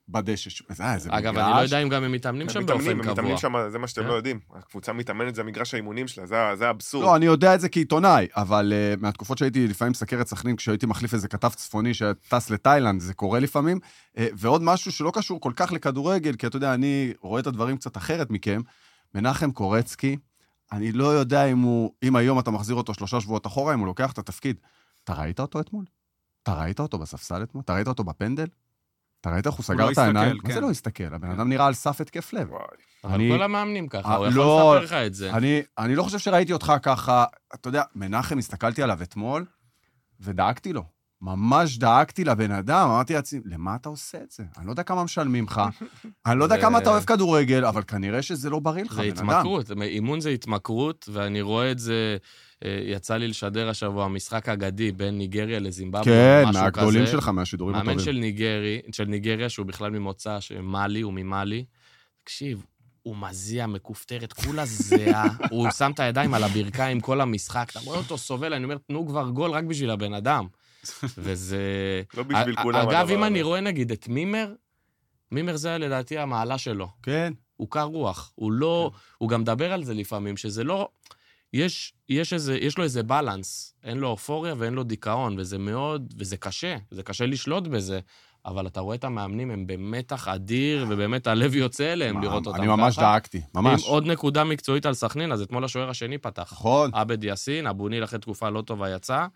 בדשא. איזה מגרש. אגב, אני לא יודע אם גם הם מתאמנים שם באופן הם קבוע. מתאמנים שם, זה מה שאתם לא יודעים. הקבוצה מתאמנת, זה מגרש האימונים שלה, זה אבסורד. לא, אני יודע את זה כעיתונאי, אבל מהתקופות שהייתי לפעמים מסקר את סכנין, כשהייתי מחליף איזה כתב צפוני שטס לתאילנד, זה קורה לפעמים, ועוד משהו שלא קשור כל כך לכדורגל, כי אתה יודע, אני רואה את הדברים קצת אחרת מכם, מנחם קורצקי, אני לא יודע אם היום אתה מחזיר אותו 3 שבועות אחורה, אם הוא לוקח את התפקיד. אתה ראית אותו אתמול? אתה ראית אותו בספסל אתמול? אתה ראית אותו בפנדל? אתה ראית איך הוא סגר את העיניים? מה זה לא הסתכל? הבן אדם נראה על סף התקף לב. אבל כל המאמנים ככה, הוא יכול לספר לך את זה. אני לא חושב שראיתי אותך ככה, אתה יודע, מנחם, הסתכלתי עליו אתמול, ודאגתי לו. ממש דאגתי לבן אדם, אמרתי לעצמי, למה אתה עושה את זה? אני לא יודע כמה משלמים לך, אני לא יודע כמה אתה אוהב כדורגל, אבל כנראה שזה לא בריא לך, בן אדם. זה התמכרות, אימון זה התמכרות, ואני רואה את זה, יצא לי לשדר השבוע, משחק אגדי בין ניגריה לזימבבwe, כן, מהגדולים שלך, מהשידורים מאמן הטובים. של ניגריה, שהוא בכלל ממוצא מאלי, הוא ממאלי, תקשיב, הוא מזיע, מכופתרת, כולה זהה, הוא שם את הידיים על הברכיים כל המשחק, אתה רואה אותו סובל, אני אומר, תנו כבר גול רק בשביל הבן אדם. וזה... לא בשביל כולם. אגב, אם אני רואה נגיד את מימר זה לדעתי המעלה שלו. כן. הוא קר רוח. הוא לא... הוא גם מדבר על זה לפעמים, שזה לא... יש לו איזה בלנס. אין לו אופוריה ואין לו דיכאון, וזה מאוד... וזה קשה. זה קשה לשלוט בזה. אבל אתה רואה את המאמנים, הם במתח אדיר, ובאמת הלב יוצא אליהם לראות אותם. אני ממש דאגתי, ממש. עם עוד נקודה מקצועית על סכנין, אז אתמול השוער השני פתח. נכון. עבד יאסין, אבו ניל אחרי תקופה לא טובה יצא,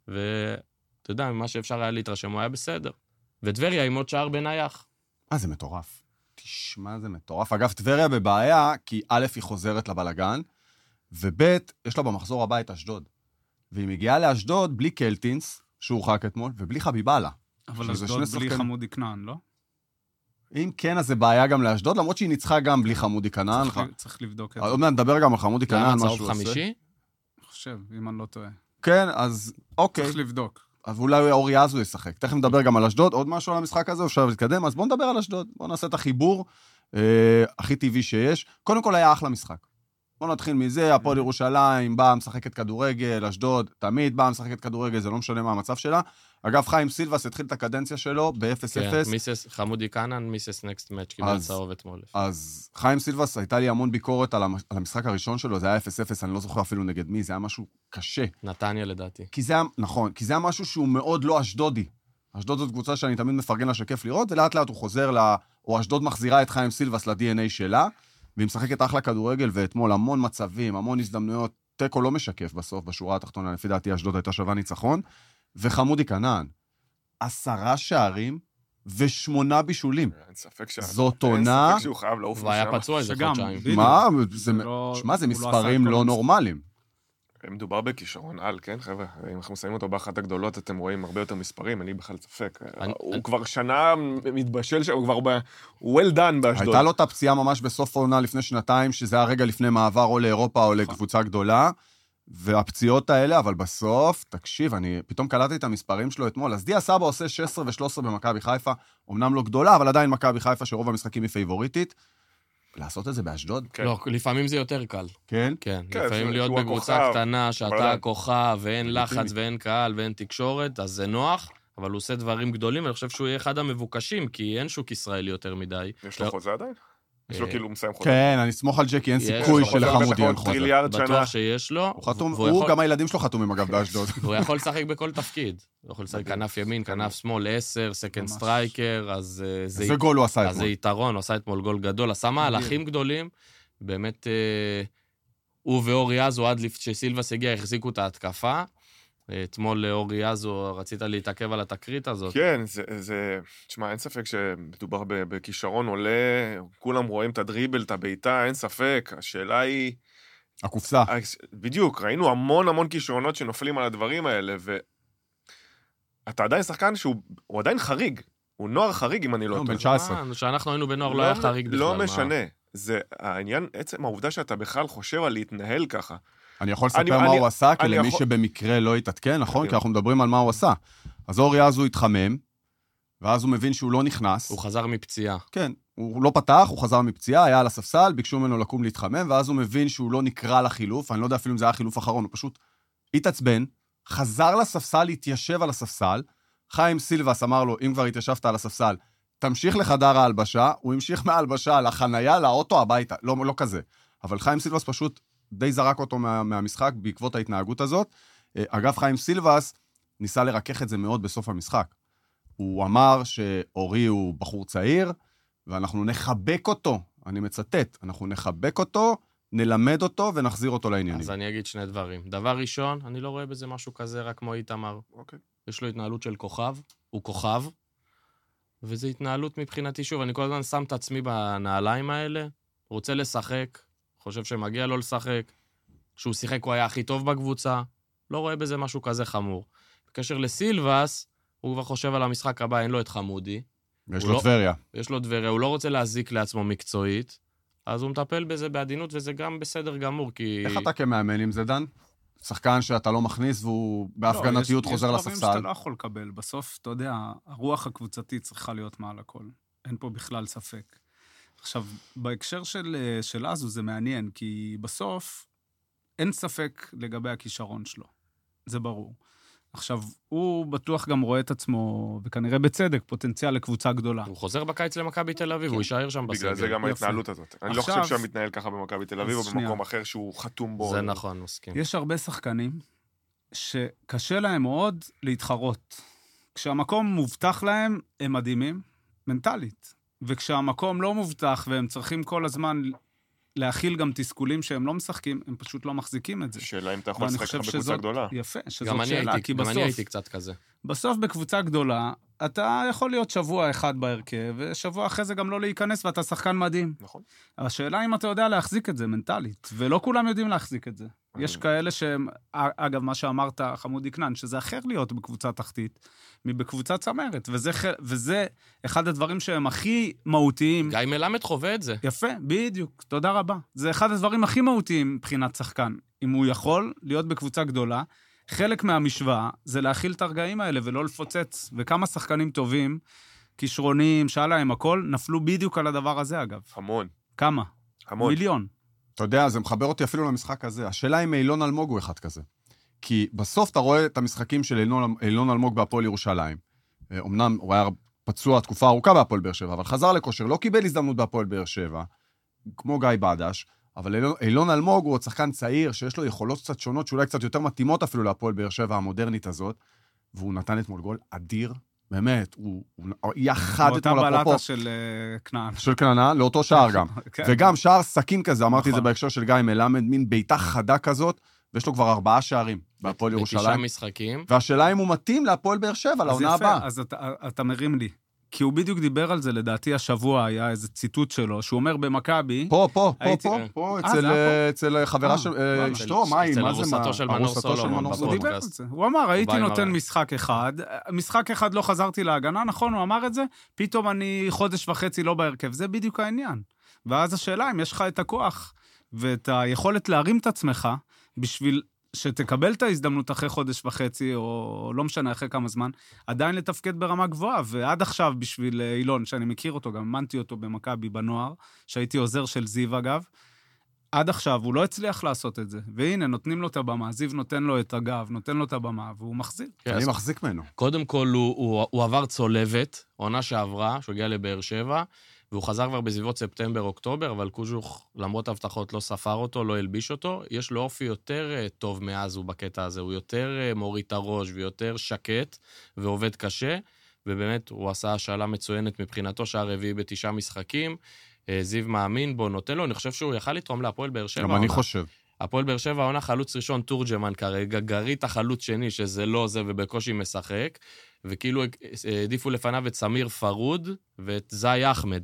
אתה יודע, ממה שאפשר היה להתרשם, הוא היה בסדר. וטבריה עם עוד שער בנייח. זה מטורף. תשמע, זה מטורף. אגב, טבריה בבעיה, כי א' היא חוזרת לבלגן, וב' יש לה במחזור הבא את אשדוד. והיא מגיעה לאשדוד בלי קלטינס, שהורחק אתמול, ובלי חביבאללה. אבל אשדוד בלי חמודי כנען, לא? אם כן, אז זה בעיה גם לאשדוד, למרות שהיא ניצחה גם בלי חמודי כנען. צריך לבדוק את זה. עוד מעט נדבר גם על חמודי כנען, מה שהוא עושה. חמישי? אני חושב, אם אני לא טועה. כן, אז אוקיי. צריך לבדוק. אז אולי אורי אזו ישחק. תכף נדבר גם על אשדוד, עוד משהו על המשחק הזה, אפשר להתקדם, אז בואו נדבר על אשדוד. בואו נעשה את החיבור הכי טבעי שיש. קודם כל היה אחלה משחק. בואו נתחיל מזה, הפועל ירושלים באה משחקת כדורגל, אשדוד תמיד באה משחקת כדורגל, זה לא משנה מה המצב שלה. אגב, חיים סילבס התחיל את הקדנציה שלו ב-0-0. כן, חמודי כנען, מיסס נקסט מאץ' קיבל צהוב אתמול. אז חיים סילבס, הייתה לי המון ביקורת על המשחק הראשון שלו, זה היה 0-0, אני לא זוכר אפילו נגד מי, זה היה משהו קשה. נתניה לדעתי. נכון, כי זה היה משהו שהוא מאוד לא אשדודי. אשדוד זאת קבוצה שאני תמיד מפרגן לה שכיף לראות, ולאט לאט הוא חוזר או אשדוד מחזירה את חיים סילבס ל-DNA שלה, והיא משחקת אחלה כדורגל, ואתמול המון מצבים, המון הזדמנויות, תיקו לא משקף בסוף, בשורה התחתונה, לפי דעתי אשדוד הייתה שווה ניצחון, וחמודי כנען, 10 שערים ו8 בישולים. אין ספק זאת עונה... אין ספק שהוא חייב לעוף והיה פצוע איזה חודשיים. מה? שמע, זה מספרים לא נורמליים. מדובר בכישרון על, כן, חבר'ה? אם אנחנו שמים אותו באחת הגדולות, אתם רואים הרבה יותר מספרים, אני בכלל ספק. הוא כבר שנה מתבשל, הוא כבר well done באשדוד. הייתה לו את הפציעה ממש בסוף העונה לפני 2 שזה היה רגע לפני מעבר או לאירופה או לקבוצה גדולה, והפציעות האלה, אבל בסוף, תקשיב, אני פתאום קלטתי את המספרים שלו אתמול, אז דיה סבא עושה 16 ו-13 במכבי חיפה, אמנם לא גדולה, אבל עדיין מכבי חיפה שרוב המשחקים היא פייבוריטית, לעשות את זה באשדוד? לא, לפעמים זה יותר קל. כן? כן, לפעמים להיות בקבוצה קטנה, שאתה הכוכב, ואין לחץ, ואין קהל, ואין תקשורת, אז זה נוח, אבל הוא עושה דברים גדולים, ואני חושב שהוא יהיה אחד המבוקשים, כי אין שוק ישראלי יותר מדי. יש לו חוזה עדיין? יש לו כאילו מסיים חוזה. כן, אני אסמוך על ג'קי, אין סיכוי שלחמודי אין חוזה. בטוח שיש לו. הוא גם הילדים שלו חתומים אגב באשדוד. הוא יכול לשחק בכל תפקיד. הוא יכול לשחק כנף ימין, כנף שמאל, 10, סקנד סטרייקר, אז זה גול הוא עשה אתמול. אז זה יתרון, הוא עשה אתמול גול גדול, עשה מהלכים גדולים, באמת, הוא ואורי אזו, עד שסילבס הגיע, החזיקו את ההתקפה, אתמול לאורי אזו, רצית להתעכב על התקרית הזאת. כן, תשמע, אין ספק שמדובר בכישרון עולה, כולם רואים את הדריבל, את הביתה, אין ספק, השאלה היא... הקופסה. בדיוק, ראינו המון כישרונות שנופלים על הדברים האלה, ואתה עדיין שחקן שהוא עדיין חריג, הוא נוער חריג אם אני לא טועה. בן 19. כשאנחנו היינו בנוער לא היה חריג בכלל. לא משנה, זה העניין, עצם העובדה שאתה בכלל חושב על להתנהל ככה, אני יכול לספר מה הוא עשה, כי למי שבמקרה לא יתעדכן, נכון? כי אנחנו מדברים על מה הוא עשה. אז אורי אז הוא התחמם, ואז הוא מבין שהוא לא נכנס. הוא חזר מפציעה. כן, הוא לא פתח, הוא חזר מפציעה, היה על הספסל, ביקשו ממנו לקום להתחמם, ואז הוא מבין שהוא לא נקרא לחילוף, אני לא יודע אפילו אם זה היה חילוף אחרון, הוא פשוט התעצבן, חזר לספסל, התיישב על הספסל, חיים סילבס אמר לו, אם כבר התיישבת על הספסל, תמשיך לחדר ההלבשה, הוא המשיך מההלבשה לחנייה, לאוטו, הביתה. לא כזה. אבל חיים סילבס פשוט די זרק אותו מהמשחק בעקבות ההתנהגות הזאת. אגב, חיים סילבס ניסה לרכך את זה מאוד בסוף המשחק. הוא אמר שאורי הוא בחור צעיר, ואנחנו נחבק אותו, אני מצטט, אנחנו נחבק אותו, נלמד אותו ונחזיר אותו לעניינים. אז אני אגיד שני דברים. דבר ראשון, אני לא רואה בזה משהו כזה רק כמו איתמר. אוקיי. יש לו התנהלות של כוכב, הוא כוכב, וזו התנהלות מבחינתי, שוב, אני כל הזמן שם את עצמי בנעליים האלה, רוצה לשחק, חושב שמגיע לו לשחק, כשהוא שיחק הוא היה הכי טוב בקבוצה, לא רואה בזה משהו כזה חמור. בקשר לסילבס, הוא כבר חושב על המשחק הבא, אין לו את חמודי. יש לו טבריה. יש לו טבריה, הוא לא רוצה להזיק לעצמו מקצועית, אז הוא מטפל בזה בעדינות, וזה גם בסדר גמור, כי... איך אתה כמאמן עם זה, דן? שחקן שאתה לא מכניס, והוא בהפגנתיות חוזר לספסל. יש דברים שאתה לא יכול לקבל. בסוף, אתה יודע, הרוח הקבוצתית צריכה להיות מעל הכל. אין פה בכלל ספק. עכשיו, בהקשר של אזו זה מעניין, כי בסוף אין ספק לגבי הכישרון שלו. זה ברור. עכשיו, הוא בטוח גם רואה את עצמו, וכנראה בצדק, פוטנציאל לקבוצה גדולה. הוא חוזר בקיץ למכבי תל אביב, הוא יישאר שם בסגל. בגלל זה גם ההתנהלות הזאת. אני לא חושב שהוא מתנהל ככה במכבי תל אביב, או במקום אחר שהוא חתום בו. זה נכון, מסכים. יש הרבה שחקנים שקשה להם מאוד להתחרות. כשהמקום מובטח להם, הם מדהימים, מנטלית. וכשהמקום לא מובטח, והם צריכים כל הזמן להכיל גם תסכולים שהם לא משחקים, הם פשוט לא מחזיקים את זה. שאלה אם אתה יכול לשחק לך בקבוצה גדולה. יפה, שזאת שאלה, כי בסוף... גם אני הייתי קצת כזה. בסוף בקבוצה גדולה, אתה יכול להיות שבוע אחד בהרכב, ושבוע אחרי זה גם לא להיכנס, ואתה שחקן מדהים. נכון. השאלה אם אתה יודע להחזיק את זה מנטלית, ולא כולם יודעים להחזיק את זה. יש כאלה שהם, אגב, מה שאמרת, חמודי כנען, שזה אחר להיות בקבוצה תחתית, מבקבוצה צמרת, וזה אחד הדברים שהם הכי מהותיים. גיא מלמד חווה את זה. יפה, בדיוק, תודה רבה. זה אחד הדברים הכי מהותיים מבחינת שחקן. אם הוא יכול להיות בקבוצה גדולה, חלק מהמשוואה זה להכיל את הרגעים האלה ולא לפוצץ. וכמה שחקנים טובים, כישרונים, שאלה הם הכל, נפלו בדיוק על הדבר הזה, אגב. המון. כמה? המון. מיליון. אתה יודע, זה מחבר אותי אפילו למשחק הזה. השאלה אם אילון אלמוג הוא אחד כזה. כי בסוף אתה רואה את המשחקים של אילון אלמוג בהפועל ירושלים. אמנם הוא היה פצוע תקופה ארוכה בהפועל באר שבע, אבל חזר לכושר, לא קיבל הזדמנות בהפועל באר שבע, כמו גיא בדש, אבל אילון אלמוג הוא עוד שחקן צעיר, שיש לו יכולות קצת שונות, שאולי קצת יותר מתאימות אפילו להפועל באר שבע המודרנית הזאת, והוא נתן אתמול גול אדיר, באמת, הוא יחד אתמול באותה בלטה של כנען. של כנען, לאותו שער גם. וגם שער סכין כזה, אמרתי את זה בהקשר של גיא מלמד, מין ביתה חדה כזאת, ויש לו כבר 4 שערים בהפועל ירושלים. 9 משחקים. והשאלה אם הוא מתאים להפועל באר שבע, לעונה הבאה. אז אתה מרים לי. כי הוא בדיוק דיבר על זה, לדעתי השבוע היה איזה ציטוט שלו, שהוא אומר במכבי... פה, אצל חברה של אשתו, אצל ארוסתו של מנור סולומון. הוא דיבר על זה. הוא אמר, הייתי נותן משחק אחד, משחק אחד לא חזרתי להגנה, נכון, הוא אמר את זה, פתאום אני חודש וחצי לא בהרכב, זה בדיוק העניין. ואז השאלה, אם יש לך את הכוח, ואת היכולת להרים את עצמך, בשביל... שתקבל את ההזדמנות אחרי חודש וחצי, או לא משנה אחרי כמה זמן, עדיין לתפקד ברמה גבוהה, ועד עכשיו בשביל אילון, שאני מכיר אותו, גם אמנתי אותו במכבי בנוער, שהייתי עוזר של זיו אגב, עד עכשיו הוא לא הצליח לעשות את זה, והנה נותנים לו את הבמה, זיו נותן לו את הגב, נותן לו את הבמה, והוא מחזיר. אני מחזיק ממנו. קודם כל הוא עבר צולבת, עונה שעברה, שהוא הגיע לבאר שבע, והוא חזר כבר בסביבות ספטמבר-אוקטובר, אבל קוז'וך, למרות ההבטחות, לא ספר אותו, לא הלביש אותו. יש לו אופי יותר טוב מאז הוא בקטע הזה, הוא יותר מוריד את הראש ויותר שקט ועובד קשה, ובאמת הוא עשה שאלה מצוינת מבחינתו, שער רביעי ב9 משחקים, זיו מאמין בו, נותן לו, אני חושב שהוא יכל לתרום להפועל באר שבע. גם אני חושב. הפועל באר שבע עונה חלוץ ראשון תורג'מן כרגע, גרית החלוץ שני שזה לא זה ובקושי משחק, וכאילו העדיפו לפניו את סמיר פרוד ואת זי אחמד.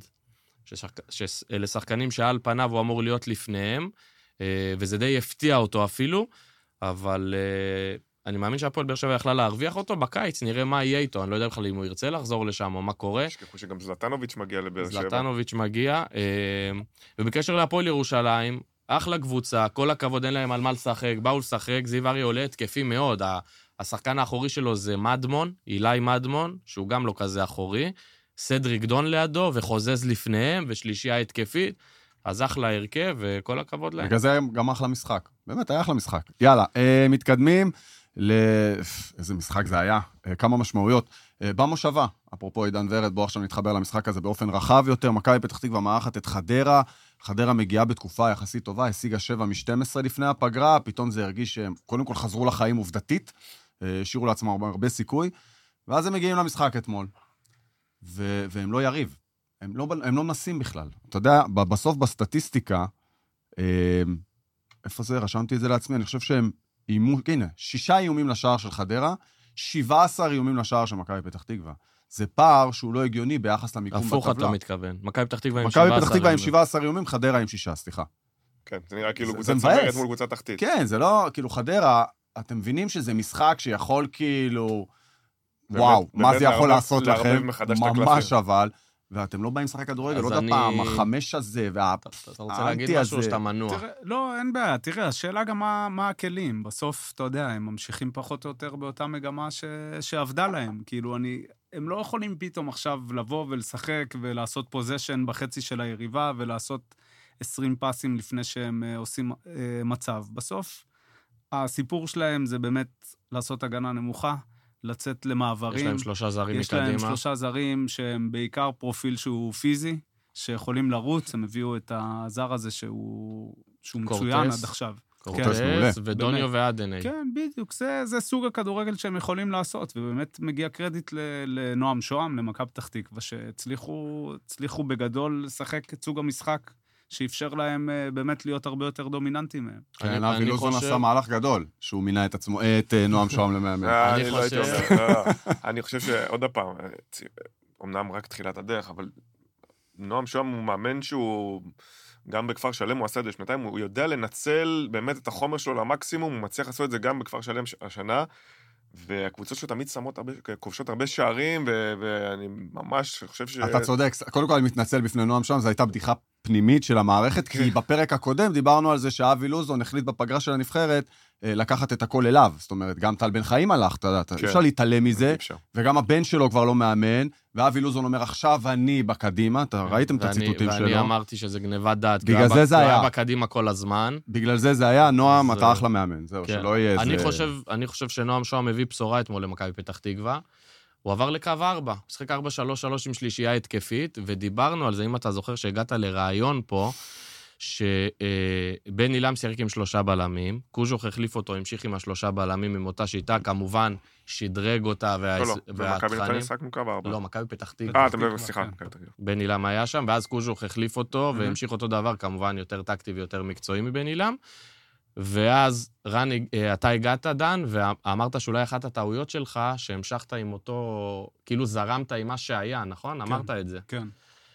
שאלה שחקנים שעל פניו הוא אמור להיות לפניהם, וזה די הפתיע אותו אפילו, אבל אני מאמין שהפועל באר שבע יכלה להרוויח אותו בקיץ, נראה מה יהיה איתו, אני לא יודע בכלל אם הוא ירצה לחזור לשם או מה קורה. שכחו שגם זלטנוביץ' מגיע לבאר שבע. זלטנוביץ' מגיע, ובקשר להפועל ירושלים, אחלה קבוצה, כל הכבוד אין להם על מה לשחק, באו לשחק, זיו ארי עולה התקפי מאוד, השחקן האחורי שלו זה מדמון, אילי מדמון, שהוא גם לא כזה אחורי, סדריק דון לידו, וחוזז לפניהם, ושלישייה התקפית, אז אחלה הרכב, וכל הכבוד להם. בגלל זה גם אחלה משחק. באמת, היה אחלה משחק. יאללה, מתקדמים. איזה משחק זה היה, כמה משמעויות. במושבה, אפרופו עידן ורד, בוא עכשיו נתחבר למשחק הזה באופן רחב יותר, מכבי פתח תקווה מארחת את חדרה, חדרה מגיעה בתקופה יחסית טובה, השיגה 7-12 לפני הפגרה, פתאום זה הרגיש שהם קודם כל חזרו לחיים עובדתית, השאירו לעצמם הרבה סיכוי, ואז הם מגיעים למשחק אתמול, והם לא יריב, הם לא נסים בכלל. אתה יודע, בסוף בסטטיסטיקה, איפה זה? רשמתי את זה לעצמי, אני חושב שהם אימו, הנה, 6 איומים לשער של חדרה, 17 איומים לשער של מכבי פתח תקווה. זה פער שהוא לא הגיוני ביחס למיקום בטבלה. הפוך אתה מתכוון. מכבי פתח תקווה עם 17 איומים. מכבי פתח תקווה עם 17 איומים, חדרה עם 6, סליחה. כן, זה נראה כאילו קבוצה צמרת מול קבוצה תחתית. כן, זה לא, כאילו חדרה, אתם מבינים שזה משחק שיכול כאילו, וואו, מה זה יכול לעשות לכם? ממש אבל, ואתם לא באים לשחק כדורגל, עוד הפעם, 5 הזה, אתה רוצה להגיד משהו שאתה מנוע. לא, אין בעיה, תראה, השאלה גם מה הכלים. בסוף, אתה יודע, הם ממשיכים פחות או יותר באותה מגמה שעבדה להם. כאילו, הם לא יכולים פתאום עכשיו לבוא ולשחק ולעשות פוזיישן בחצי של היריבה, ולעשות 20 פסים לפני שהם עושים מצב. בסוף, הסיפור שלהם זה באמת לעשות הגנה נמוכה, לצאת למעברים. יש להם 3 זרים מקדימה. יש להם 3 זרים שהם בעיקר פרופיל שהוא פיזי, שיכולים לרוץ, הם הביאו את הזר הזה שהוא מצוין עד עכשיו. קורטס ודוניו ועדני. כן, בדיוק, זה סוג הכדורגל שהם יכולים לעשות, ובאמת מגיע קרדיט לנועם שוהם, למכבי פתח תקווה, שהצליחו בגדול לשחק את סוג המשחק, שאפשר להם באמת להיות הרבה יותר דומיננטיים מהם. כן, אבי לוזון עשה מהלך גדול, שהוא מינה את עצמו, את נועם שוהם למאמן. אני חושב שעוד הפעם, אמנם רק תחילת הדרך, אבל נועם שוהם הוא מאמן שהוא, גם בכפר שלם הוא עשה את זה 2 הוא יודע לנצל באמת את החומר שלו למקסימום, הוא מצליח לעשות את זה גם בכפר שלם השנה, והקבוצות שלו תמיד שמות כובשות הרבה שערים, ואני ממש חושב ש... אתה צודק, קודם כל אני מתנצל בפני נועם שם, זו הייתה בדיחה פנימית של המערכת, כי בפרק הקודם דיברנו על זה שאבי לוזון החליט בפגרה של הנבחרת, לקחת את הכל אליו, זאת אומרת, גם טל בן חיים הלך, אתה יודע, אפשר להתעלם מזה, וגם הבן שלו כבר לא מאמן, ואבי לוזון אומר, עכשיו אני בקדימה, אתה ראיתם את הציטוטים שלו? ואני אמרתי שזה גנבת דעת, בגלל זה זה היה. בקדימה כל הזמן. בגלל זה היה, נועם, אתה אחלה מאמן, זהו, שלא יהיה איזה... אני חושב שנועם שוהם מביא בשורה אתמול למכבי פתח תקווה, הוא עבר לקו 4, משחק 4-3-3 עם שלישייה התקפית, ודיברנו על זה, אם אתה זוכר שהגעת לרעיון פה, שבן אילם שיחק עם 3 בלמים, קוז'וך החליף אותו, המשיך עם 3 בלמים עם אותה שיטה, כמובן שדרג אותה ומכבי נתניה שחקנו קו 4. לא, מכבי פתח תקווה. אתם לא, סליחה. בן אילם היה שם, ואז קוז'וך החליף אותו, והמשיך אותו דבר, כמובן יותר טקטי ויותר מקצועי מבן אילם, ואז רן, אתה הגעת דן, ואמרת שאולי אחת הטעויות שלך, שהמשכת עם אותו, כאילו זרמת עם מה שהיה, נכון? אמרת את זה. כן.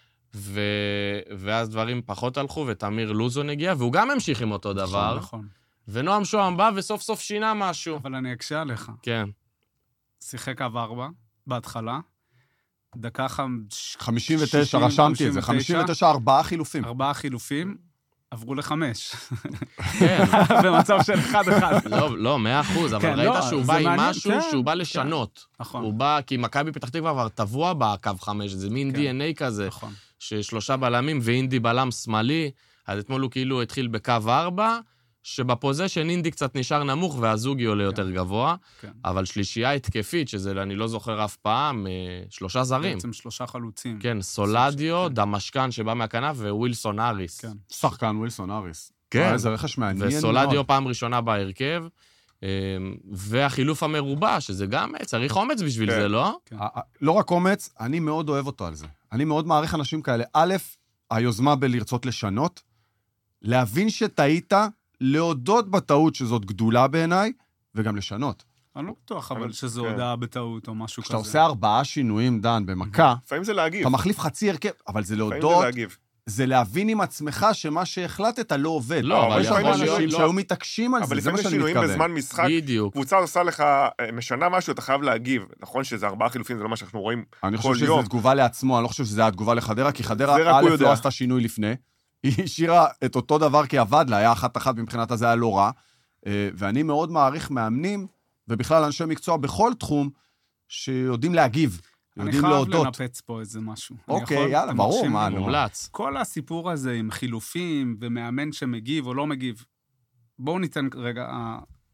ואז דברים פחות הלכו, ותמיר לוזון הגיע, והוא גם המשיך עם אותו דבר. נכון. ונועם שוהם בא וסוף סוף שינה משהו. אבל אני אקשה עליך. כן. שיחק קו 4, בהתחלה. דקה 59, רשמתי את זה. 59, 4 חילופים. 4 חילופים, עברו ל5. כן. במצב של 1-1. לא, 100%, אבל ראית שהוא בא עם משהו שהוא בא לשנות. נכון. הוא בא, כי מכבי פתח תקווה כבר טבוע בקו 5, זה מין DNA כזה. נכון. ש3 בלמים ואינדי בלם שמאלי, אז אתמול הוא כאילו התחיל בקו 4, שבפוזיישן אינדי קצת נשאר נמוך, והזוגי עולה יותר גבוה, אבל שלישייה התקפית, שזה אני לא זוכר אף פעם, 3 זרים. בעצם 3 חלוצים. כן, סולדיו, דמשקן שבא מהכנף, ווילסון אריס. כן. שחקן ווילסון אריס. כן. איזה רכש מעניין מאוד. וסולדיו פעם ראשונה בהרכב, והחילוף המרובע, שזה גם צריך אומץ בשביל זה, לא? לא רק אומץ, אני מאוד אוהב אותו על זה. אני מאוד מעריך אנשים כאלה. א', היוזמה בלרצות לשנות, להבין שטעית, להודות בטעות שזאת גדולה בעיניי, וגם לשנות. אני לא בטוח, אבל שזו הודעה בטעות או משהו כזה. כשאתה עושה 4 שינויים, דן, במכה, לפעמים זה להגיב. אתה מחליף חצי הרכב, אבל זה להודות, לפעמים זה להגיב. זה להבין עם עצמך שמה שהחלטת לא עובד. לא, אבל יש הרבה אנשים שהיו מתעקשים על זה, זה מה שאני מתכוון. אבל לפעמים שינויים בזמן משחק, בדיוק. קבוצה עושה לך, משנה משהו, אתה חייב להגיב. נכון שזה 4 חילופים, זה לא מה שאנחנו רואים כל יום. אני חושב שזה תגובה לעצמו, אני לא חושב שזה התגובה לחדרה, כי חדרה א' לא עשתה שינוי לפני, היא השאירה את אותו דבר כי עבד לה, היה 1-1 מבחינת הזה היה לא רע, ואני מאוד מעריך מאמנים, ובכלל אנשי מקצוע בכל תחום, שיודעים להגיב, יודעים להודות. אני חייב לנפץ פה איזה משהו. אוקיי, יאללה, ברור, מה, מומלץ. כל הסיפור הזה עם חילופים, ומאמן שמגיב או לא מגיב, בואו ניתן רגע,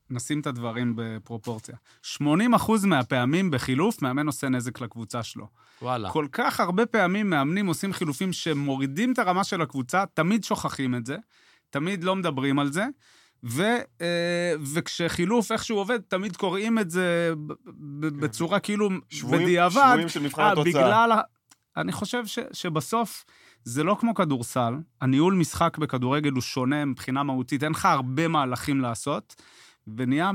נשים את הדברים בפרופורציה. 80% מהפעמים בחילוף, מאמן עושה נזק לקבוצה שלו. וואלה. כל כך הרבה פעמים מאמנים עושים חילופים שמורידים את הרמה של הקבוצה, תמיד שוכחים את זה, תמיד לא מדברים על זה, וכשחילוף איכשהו עובד, תמיד קוראים את זה בצורה כאילו בדיעבד. שבועים של מבחן התוצאה. אני חושב שבסוף זה לא כמו כדורסל, הניהול משחק בכדורגל הוא שונה מבחינה מהותית, אין לך הרבה מהלכים לעשות, ונהיה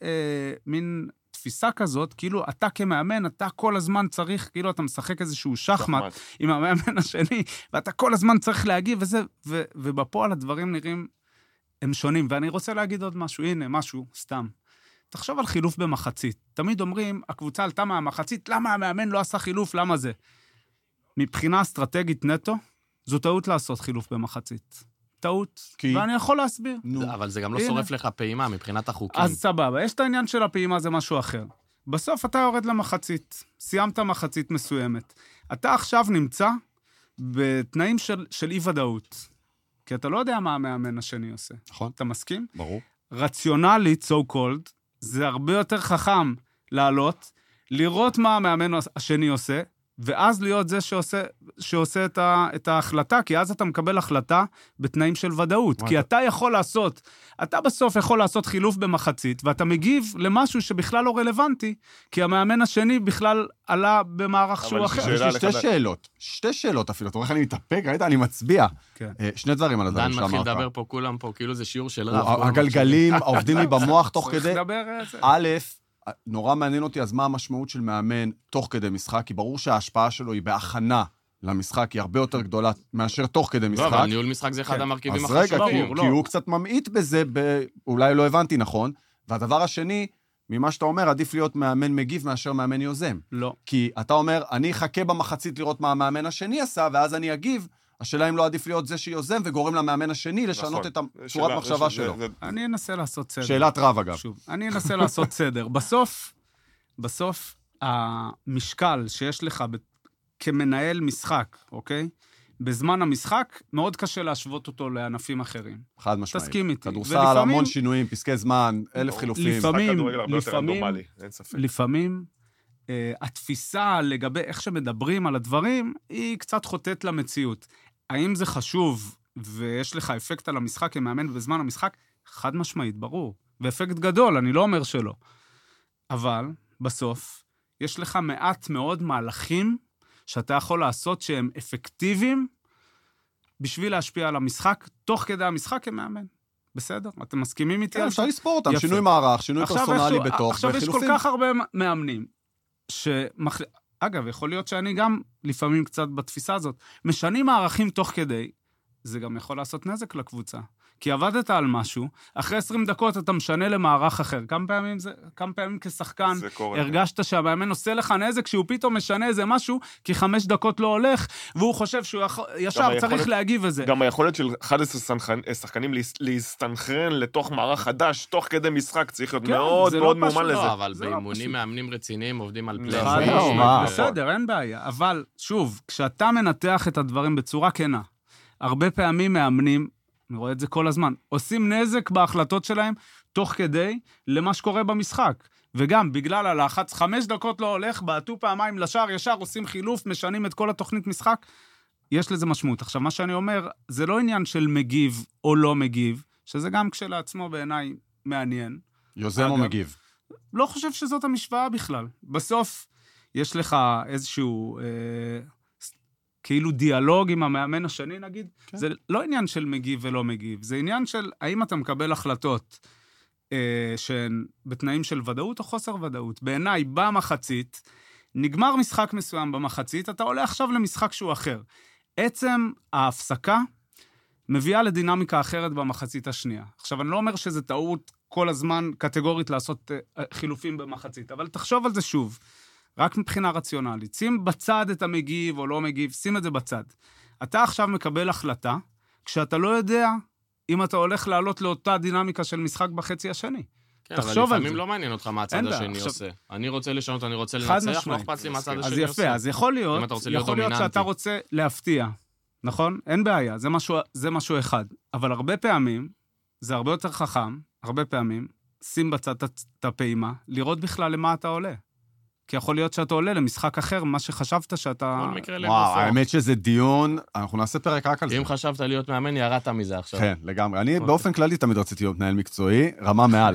מין תפיסה כזאת, כאילו אתה כמאמן, אתה כל הזמן צריך, כאילו אתה משחק איזשהו שחמט עם המאמן השני, ואתה כל הזמן צריך להגיב וזה, ובפועל הדברים נראים, הם שונים. ואני רוצה להגיד עוד משהו, הנה, משהו, סתם. תחשוב על חילוף במחצית. תמיד אומרים, הקבוצה עלתה מהמחצית, למה המאמן לא עשה חילוף, למה זה? מבחינה אסטרטגית נטו, זו טעות לעשות חילוף במחצית. טעות, ואני יכול להסביר. אבל זה גם לא שורף לך פעימה מבחינת החוקים. אז סבבה, יש את העניין של הפעימה, זה משהו אחר. בסוף אתה יורד למחצית, סיימת מחצית מסוימת. אתה עכשיו נמצא בתנאים של אי-ודאות, כי אתה לא יודע מה המאמן השני עושה. נכון. אתה מסכים? ברור. רציונלית, so called, זה הרבה יותר חכם לעלות, לראות מה המאמן השני עושה, ואז להיות זה שעושה את ההחלטה, כי אז אתה מקבל החלטה בתנאים של ודאות. כי אתה יכול לעשות, אתה בסוף יכול לעשות חילוף במחצית, ואתה מגיב למשהו שבכלל לא רלוונטי, כי המאמן השני בכלל עלה במערך שהוא אחר. יש לי שתי שאלות אפילו, אתה רואה איך אני מתאפק, ראית? אני מצביע. שני דברים על הדברים שאמרת. דן מתחיל לדבר פה, כולם פה, כאילו זה שיעור של רב. הגלגלים עובדים לי במוח תוך כדי. צריך לדבר זה. א', נורא מעניין אותי, אז מה המשמעות של מאמן תוך כדי משחק? כי ברור שההשפעה שלו היא בהכנה למשחק, היא הרבה יותר גדולה מאשר תוך כדי משחק. לא, אבל ניהול משחק זה אחד המרכיבים החשובים. אז רגע, כי הוא קצת ממעיט בזה, אולי לא הבנתי נכון. והדבר השני, ממה שאתה אומר, עדיף להיות מאמן מגיב מאשר מאמן יוזם. לא. כי אתה אומר, אני אחכה במחצית לראות מה המאמן השני עשה, ואז אני אגיב. השאלה אם לא עדיף להיות זה שיוזם וגורם למאמן השני לשנות את צורת מחשבה שלו. אני אנסה לעשות סדר. שאלת רב, אגב. אני אנסה לעשות סדר. בסוף, המשקל שיש לך כמנהל משחק, אוקיי? בזמן המשחק, מאוד קשה להשוות אותו לענפים אחרים. חד משמעית. תסכים איתי. כדורסל, המון שינויים, פסקי זמן, 1000 חילופים. לפעמים, התפיסה לגבי איך שמדברים על הדברים, היא קצת חוטאת למציאות. האם זה חשוב, ויש לך אפקט על המשחק כמאמן בזמן המשחק? חד משמעית, ברור. ואפקט גדול, אני לא אומר שלא. אבל, בסוף, יש לך מעט מאוד מהלכים שאתה יכול לעשות שהם אפקטיביים בשביל להשפיע על המשחק, תוך כדי המשחק כמאמן. בסדר? אתם מסכימים איתי? אפשר לספור אותם, שינוי מערך, שינוי פרסונלי בתוך, עכשיו יש כל כך הרבה מאמנים, אגב, יכול להיות שאני גם לפעמים קצת בתפיסה הזאת, משנים מערכים תוך כדי, זה גם יכול לעשות נזק לקבוצה. כי עבדת על משהו, אחרי 20 דקות אתה משנה למערך אחר. כמה פעמים כשחקן הרגשת שהמאמן עושה לך נזק, שהוא פתאום משנה איזה משהו, כי 5 דקות לא הולך, והוא חושב שהוא ישר צריך להגיב לזה. גם היכולת של 11 שחקנים להסתנכרן לתוך מערך חדש, תוך כדי משחק, צריך להיות מאוד מאוד מאומן לזה. לא, אבל באימונים מאמנים רציניים עובדים על פלייאוף. בסדר, אין בעיה. אבל שוב, כשאתה מנתח את הדברים בצורה כנה, הרבה פעמים מאמנים, אני רואה את זה כל הזמן, עושים נזק בהחלטות שלהם, תוך כדי למה שקורה במשחק. וגם בגלל הלחץ, 5 דקות לא הולך, בעטו פעמיים לשער, ישר עושים חילוף, משנים את כל התוכנית משחק, יש לזה משמעות. עכשיו, מה שאני אומר, זה לא עניין של מגיב או לא מגיב, שזה גם כשלעצמו בעיניי מעניין. יוזם או מגיב? לא חושב שזאת המשוואה בכלל. בסוף, יש לך איזשהו כאילו דיאלוג עם המאמן השני, נגיד. כן. זה לא עניין של מגיב ולא מגיב, זה עניין של האם אתה מקבל החלטות שהן בתנאים של ודאות או חוסר ודאות. בעיניי, במחצית, נגמר משחק מסוים במחצית, אתה עולה עכשיו למשחק שהוא אחר. עצם ההפסקה מביאה לדינמיקה אחרת במחצית השנייה. עכשיו, אני לא אומר שזה טעות כל הזמן קטגורית לעשות חילופים במחצית, אבל תחשוב על זה שוב. רק מבחינה רציונלית. שים בצד את המגיב או לא מגיב, שים את זה בצד. אתה עכשיו מקבל החלטה, כשאתה לא יודע אם אתה הולך לעלות לאותה דינמיקה של משחק בחצי השני. כן, אבל לפעמים לא מעניין אותך מה הצד השני עושה. אני רוצה לשנות, אני רוצה לנצח, לא אכפת לי מה הצד השני עושה. אז יפה, אז יכול להיות שאתה רוצה להפתיע, נכון? אין בעיה, זה משהו אחד. אבל הרבה פעמים, זה הרבה יותר חכם, הרבה פעמים, שים בצד את הפעימה, לראות בכלל למה אתה עולה. כי יכול להיות שאתה עולה למשחק אחר, מה שחשבת שאתה... כל מקרה וואו, לגופו. האמת שזה דיון, אנחנו נעשה פרק רק על זה. אם חשבת להיות מאמן, ירדת מזה עכשיו. כן, לגמרי. אני באופן כללי תמיד רציתי להיות מנהל מקצועי, רמה מעל.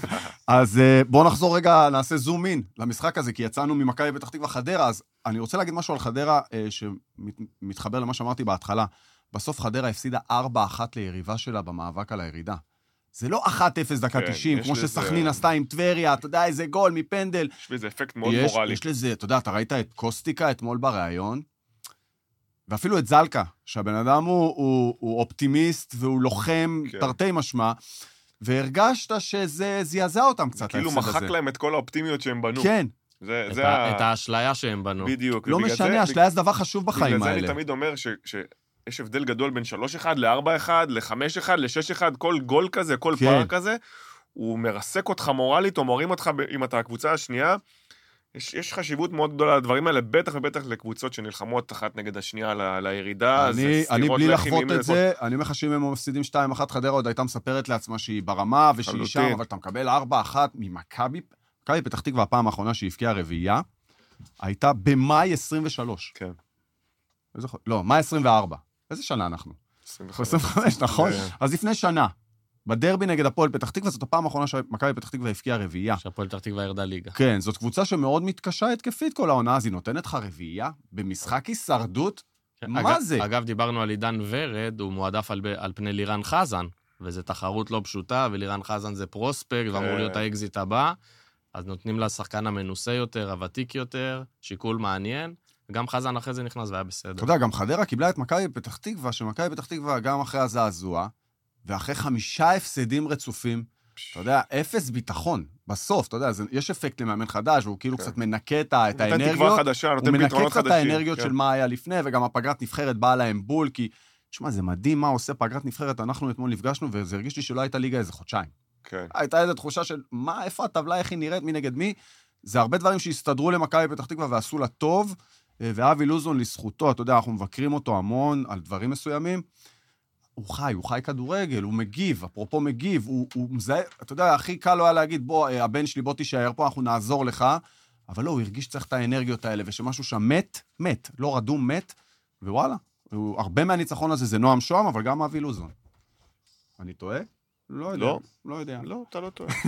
אז בואו נחזור רגע, נעשה זום אין למשחק הזה, כי יצאנו ממכבי פתח תקווה חדרה, אז אני רוצה להגיד משהו על חדרה, שמתחבר למה שאמרתי בהתחלה. בסוף חדרה הפסידה 4-1 ליריבה שלה במאבק על הירידה. זה לא 1-0 דקה 90, כמו שסכנין עשתה עם טבריה, אתה יודע, איזה גול מפנדל. יש לזה אפקט מאוד מורלי. יש לזה, אתה יודע, אתה ראית את קוסטיקה אתמול בריאיון, ואפילו את זלקה, שהבן אדם הוא אופטימיסט, והוא לוחם תרתי משמע, והרגשת שזה זעזע אותם קצת. כאילו מחק להם את כל האופטימיות שהם בנו. כן. את האשליה שהם בנו. בדיוק. לא משנה, האשליה זה דבר חשוב בחיים האלה. בגלל זה אני תמיד אומר יש הבדל גדול בין 3-1 ל-4-1, ל-5-1, ל-6-1, כל גול כזה, כל פער כזה, הוא מרסק אותך מורלית, או מורים אותך אם אתה הקבוצה השנייה. יש חשיבות מאוד גדולה לדברים האלה, בטח ובטח לקבוצות שנלחמות אחת נגד השנייה לירידה. אני בלי לחוות את זה, אני אומר לך שאם הם מפסידים 2-1, חדרה עוד הייתה מספרת לעצמה שהיא ברמה, ושהיא שם, אבל אתה מקבל 4-1 ממכבי. מכבי פתח תקווה, הפעם האחרונה שהבקיעה רביעייה, הייתה במאי 23. כן. לא, מאי 24. איזה שנה אנחנו? 25, נכון? אז לפני שנה, בדרבי נגד הפועל פתח תקווה, זאת הפעם האחרונה שמכבי פתח תקווה הפקיעה רביעייה. שהפועל פתח תקווה ירדה ליגה. כן, זאת קבוצה שמאוד מתקשה התקפית כל העונה, אז היא נותנת לך רביעייה במשחק הישרדות. מה זה? אגב, דיברנו על עידן ורד, הוא מועדף על פני לירן חזן, וזו תחרות לא פשוטה, ולירן חזן זה פרוספקט, ואמור להיות האקזיט הבא, אז נותנים לה שחקן המנוסה יותר, הוותיק יותר, שיקול מעניין. גם חזן אחרי זה נכנס והיה בסדר. אתה יודע, גם חדרה קיבלה את מכבי פתח תקווה, שמכבי פתח תקווה גם אחרי הזעזוע, ואחרי 5 הפסדים רצופים, אתה יודע, 0 ביטחון. בסוף, אתה יודע, יש אפקט למאמן חדש, והוא כאילו קצת מנקה את האנרגיות. הוא מנקה קצת את האנרגיות של מה היה לפני, וגם הפגרת נבחרת באה להם בול, כי, תשמע, זה מדהים מה עושה פגרת נבחרת, אנחנו אתמול נפגשנו, וזה הרגיש לי שלא הייתה ליגה איזה חודשיים. הייתה איזו תחושה של, מה, איפה הטבלה, איך היא נראית, מי נגד מי? זה הרבה דברים שהסתדרו למכבי פתח תקווה ועשו לה טוב, ואבי לוזון לזכותו, אתה יודע, אנחנו מבקרים אותו המון על דברים מסוימים, הוא חי כדורגל, הוא מגיב, אפרופו מגיב, הוא מזהה, אתה יודע, הכי קל לו היה להגיד, בוא, הבן שלי, בוא תישאר פה, אנחנו נעזור לך, אבל לא, הוא הרגיש שצריך את האנרגיות האלה, ושמשהו שם מת, לא רדום, מת, ווואלה, הרבה מהניצחון הזה זה נועם שוהם, אבל גם אבי לוזון. אני טועה? לא יודע. לא, אתה לא טועה.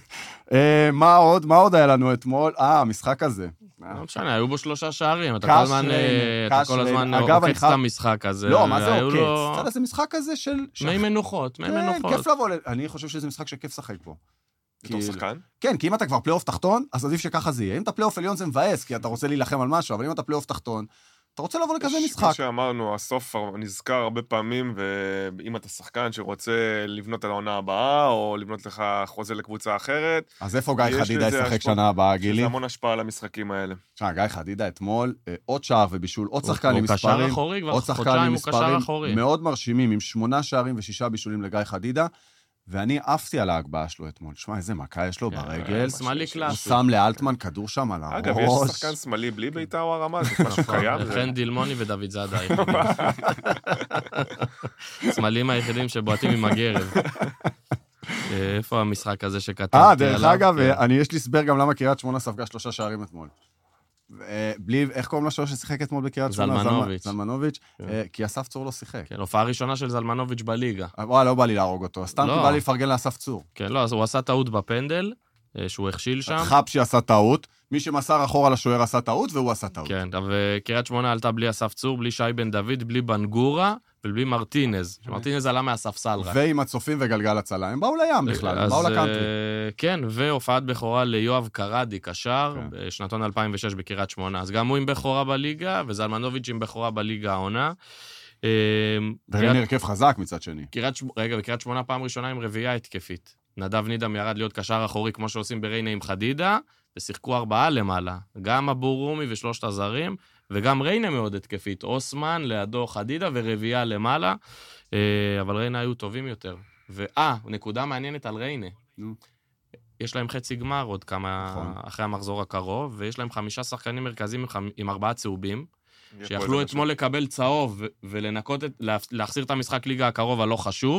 מה עוד היה לנו אתמול? המשחק הזה. לא משנה, היו בו 3 שערים, אתה כל הזמן עוקץ את המשחק הזה. לא, מה זה עוקץ? אתה יודע, זה משחק כזה של... מי מנוחות. כיף לבוא, אני חושב שזה משחק שכיף לשחק פה. בתור שחקן? כן, כי אם אתה כבר פלייאוף תחתון, אז עדיף שככה זה יהיה. אם אתה פלייאוף עליון זה מבאס, כי אתה רוצה להילחם על משהו, אבל אם אתה פלייאוף תחתון, אתה רוצה לבוא לכזה משחק. כמו שאמרנו, הסוף נזכר הרבה פעמים, ואם אתה שחקן שרוצה לבנות על העונה הבאה, או לבנות לך חוזה לקבוצה אחרת. אז איפה גיא חדידה ישחק שנה הבאה, גילי? יש המון השפעה על המשחקים האלה. גיא חדידה אתמול, עוד שער ובישול, עוד שחקן עם מספרים, עוד שחקן עם מספרים מאוד מרשימים, עם 8 שערים ו6 בישולים לגיא חדידה, ואני עפתי על ההגבהה שלו אתמול. תשמע, איזה מכה יש לו ברגל. שמאלי קלאסי. הוא שם לאלטמן כדור שם על הראש. אגב, יש שחקן שמאלי בלי בעיטה או הרמה, זה משהו קיים. חן דילמוני ודוד זאדה היחידים. שמאלים היחידים שבועטים עם הגרב. איפה המשחק הזה שכתבתי עליו? דרך אגב, יש לי סבר גם למה קריית שמונה ספגה 3 שערים אתמול. בלי, איך קוראים לשוער ששיחק אתמול בקריית שמונה? זלמנוביץ'. כי אסף צור לא שיחק. כן, הופעה ראשונה של זלמנוביץ' בליגה. לא בא לי להרוג אותו, סתם בא לי לפרגן לאסף צור. כן, לא, אז הוא עשה טעות בפנדל, שהוא הכשיל שם. חפשי עשה טעות, מי שמסר אחורה לשוער עשה טעות, והוא עשה טעות. כן, וקריית שמונה עלתה בלי אסף צור, בלי שי בן דוד, בלי בנגורה, ובלי מרטינז. מרטינז עלה מהספסל רק. ועם הצופים וגלגל הצלה, הם באו לים בכלל, הם באו לקאנטרי. כן, והופעת בכורה ליואב קרדי, קשר, בשנתון 2006 בקריית שמונה. אז גם הוא עם בכורה בליגה, וזלמנוביץ' עם בכורה בליגה העונה. והם נרכב חזק מצד שני. רגע, בקריית שמונה פעם ראשונה עם רביעייה התקפית. נדב נידם ירד להיות קשר אחורי, כמו שעושים בריינה עם חדידה, ושיחקו 4 למעלה. גם אבו רומי ושלושת הזרים, וגם ריינה מאוד התקפית. אוסמן, לידו חדידה ורביעייה למעלה, אבל ריינה היו טובים יותר. נקודה מעניינת על ריינה. יש להם חצי גמר עוד כמה אחרי המחזור הקרוב, ויש להם 5 שחקנים מרכזיים עם 4 צהובים, שיכלו אתמול לקבל צהוב ולהחזיר את המשחק ליגה הקרוב הלא חשוב,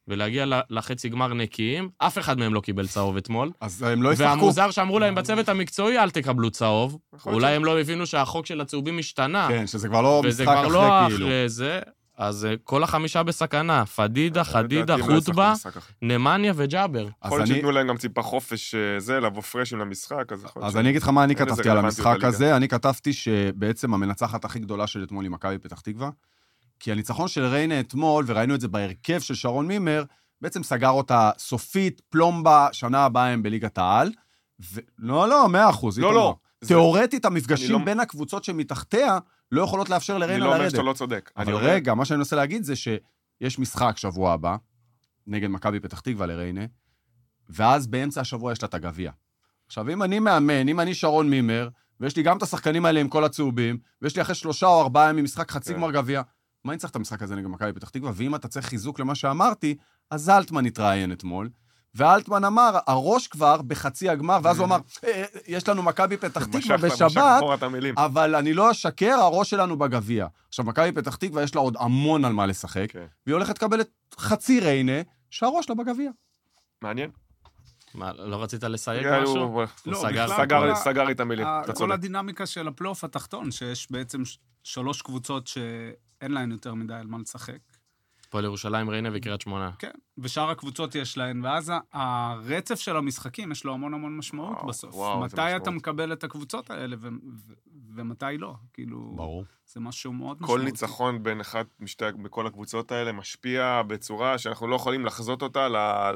ולהגיע לחצי גמר נקיים. אף אחד מהם לא קיבל צהוב אתמול. אז הם לא ישחקו. והמוזר שאמרו להם בצוות המקצועי, אל תקבלו צהוב. אולי הם לא הבינו שהחוק של הצהובים השתנה. כן, שזה כבר לא וזה משחק כבר לא אחרי כאילו. אחרי זה. אז כל החמישה בסכנה, פדידה, חדידה, חוטבה, נמניה וג'אבר. יכול להיות שיתנו להם גם ציפה חופש לבוא פרשים למשחק. אז אני אגיד לך מה אני כתבתי על המשחק הזה. אני כתבתי שבעצם המנצחת הכי גדולה של אתמול היא מכבי פתח תקווה, כי הניצחון של ריינה אתמול, וראינו את זה בהרכב של שרון מימר, בעצם סגר אותה סופית, פלומבה, שנה הבאה הם בליגת העל. לא, 100%. לא. תיאורטית, המפגשים בין הקבוצות שמתחתיה לא יכולות לאפשר לריינה לרדת. אני לא אומר שאתה לא צודק. אבל רגע, מה שאני מנסה להגיד זה שיש משחק שבוע הבא, נגד מכבי פתח תקווה לריינה, ואז באמצע השבוע יש לה את הגביע. עכשיו, אם אני מאמן, אם אני שרון מימר, ויש לי גם את השחקנים האלה עם כל הצהובים, ויש לי אחרי 3 או 4 ימים משחק חצי גמר גביע, מה אני צריך את המשחק הזה נגד מכבי פתח תקווה? ואם אתה צריך חיזוק למה שאמרתי, אז אלטמן התראיין אתמול, ואלטמן אמר, הראש כבר בחצי הגמר, ואז הוא אמר, יש לנו מכבי פתח תקווה בשבת, אבל אני לא אשקר, הראש שלנו בגביע. עכשיו, מכבי פתח תקווה יש לה עוד המון על מה לשחק, והיא הולכת לקבל את חצי ריינה, שהראש לה בגביע. מעניין. מה, לא רצית לסייג משהו? סגר את המילים, אתה צודק. כל הדינמיקה של הפלייאוף התחתון, שיש בעצם 3 קבוצות שאין להן יותר מדי על מה לשחק. הפועל ירושלים, ריינה וקריית שמונה. כן, ושאר הקבוצות יש להן, ואז הרצף של המשחקים יש לו המון המון משמעות בסוף. מתי אתה מקבל את הקבוצות האלה, ומתי לא? כאילו, ברור. זה משהו מאוד כל משמעותי. ניצחון בין אחד בכל הקבוצות האלה משפיע בצורה שאנחנו לא יכולים לחזות אותה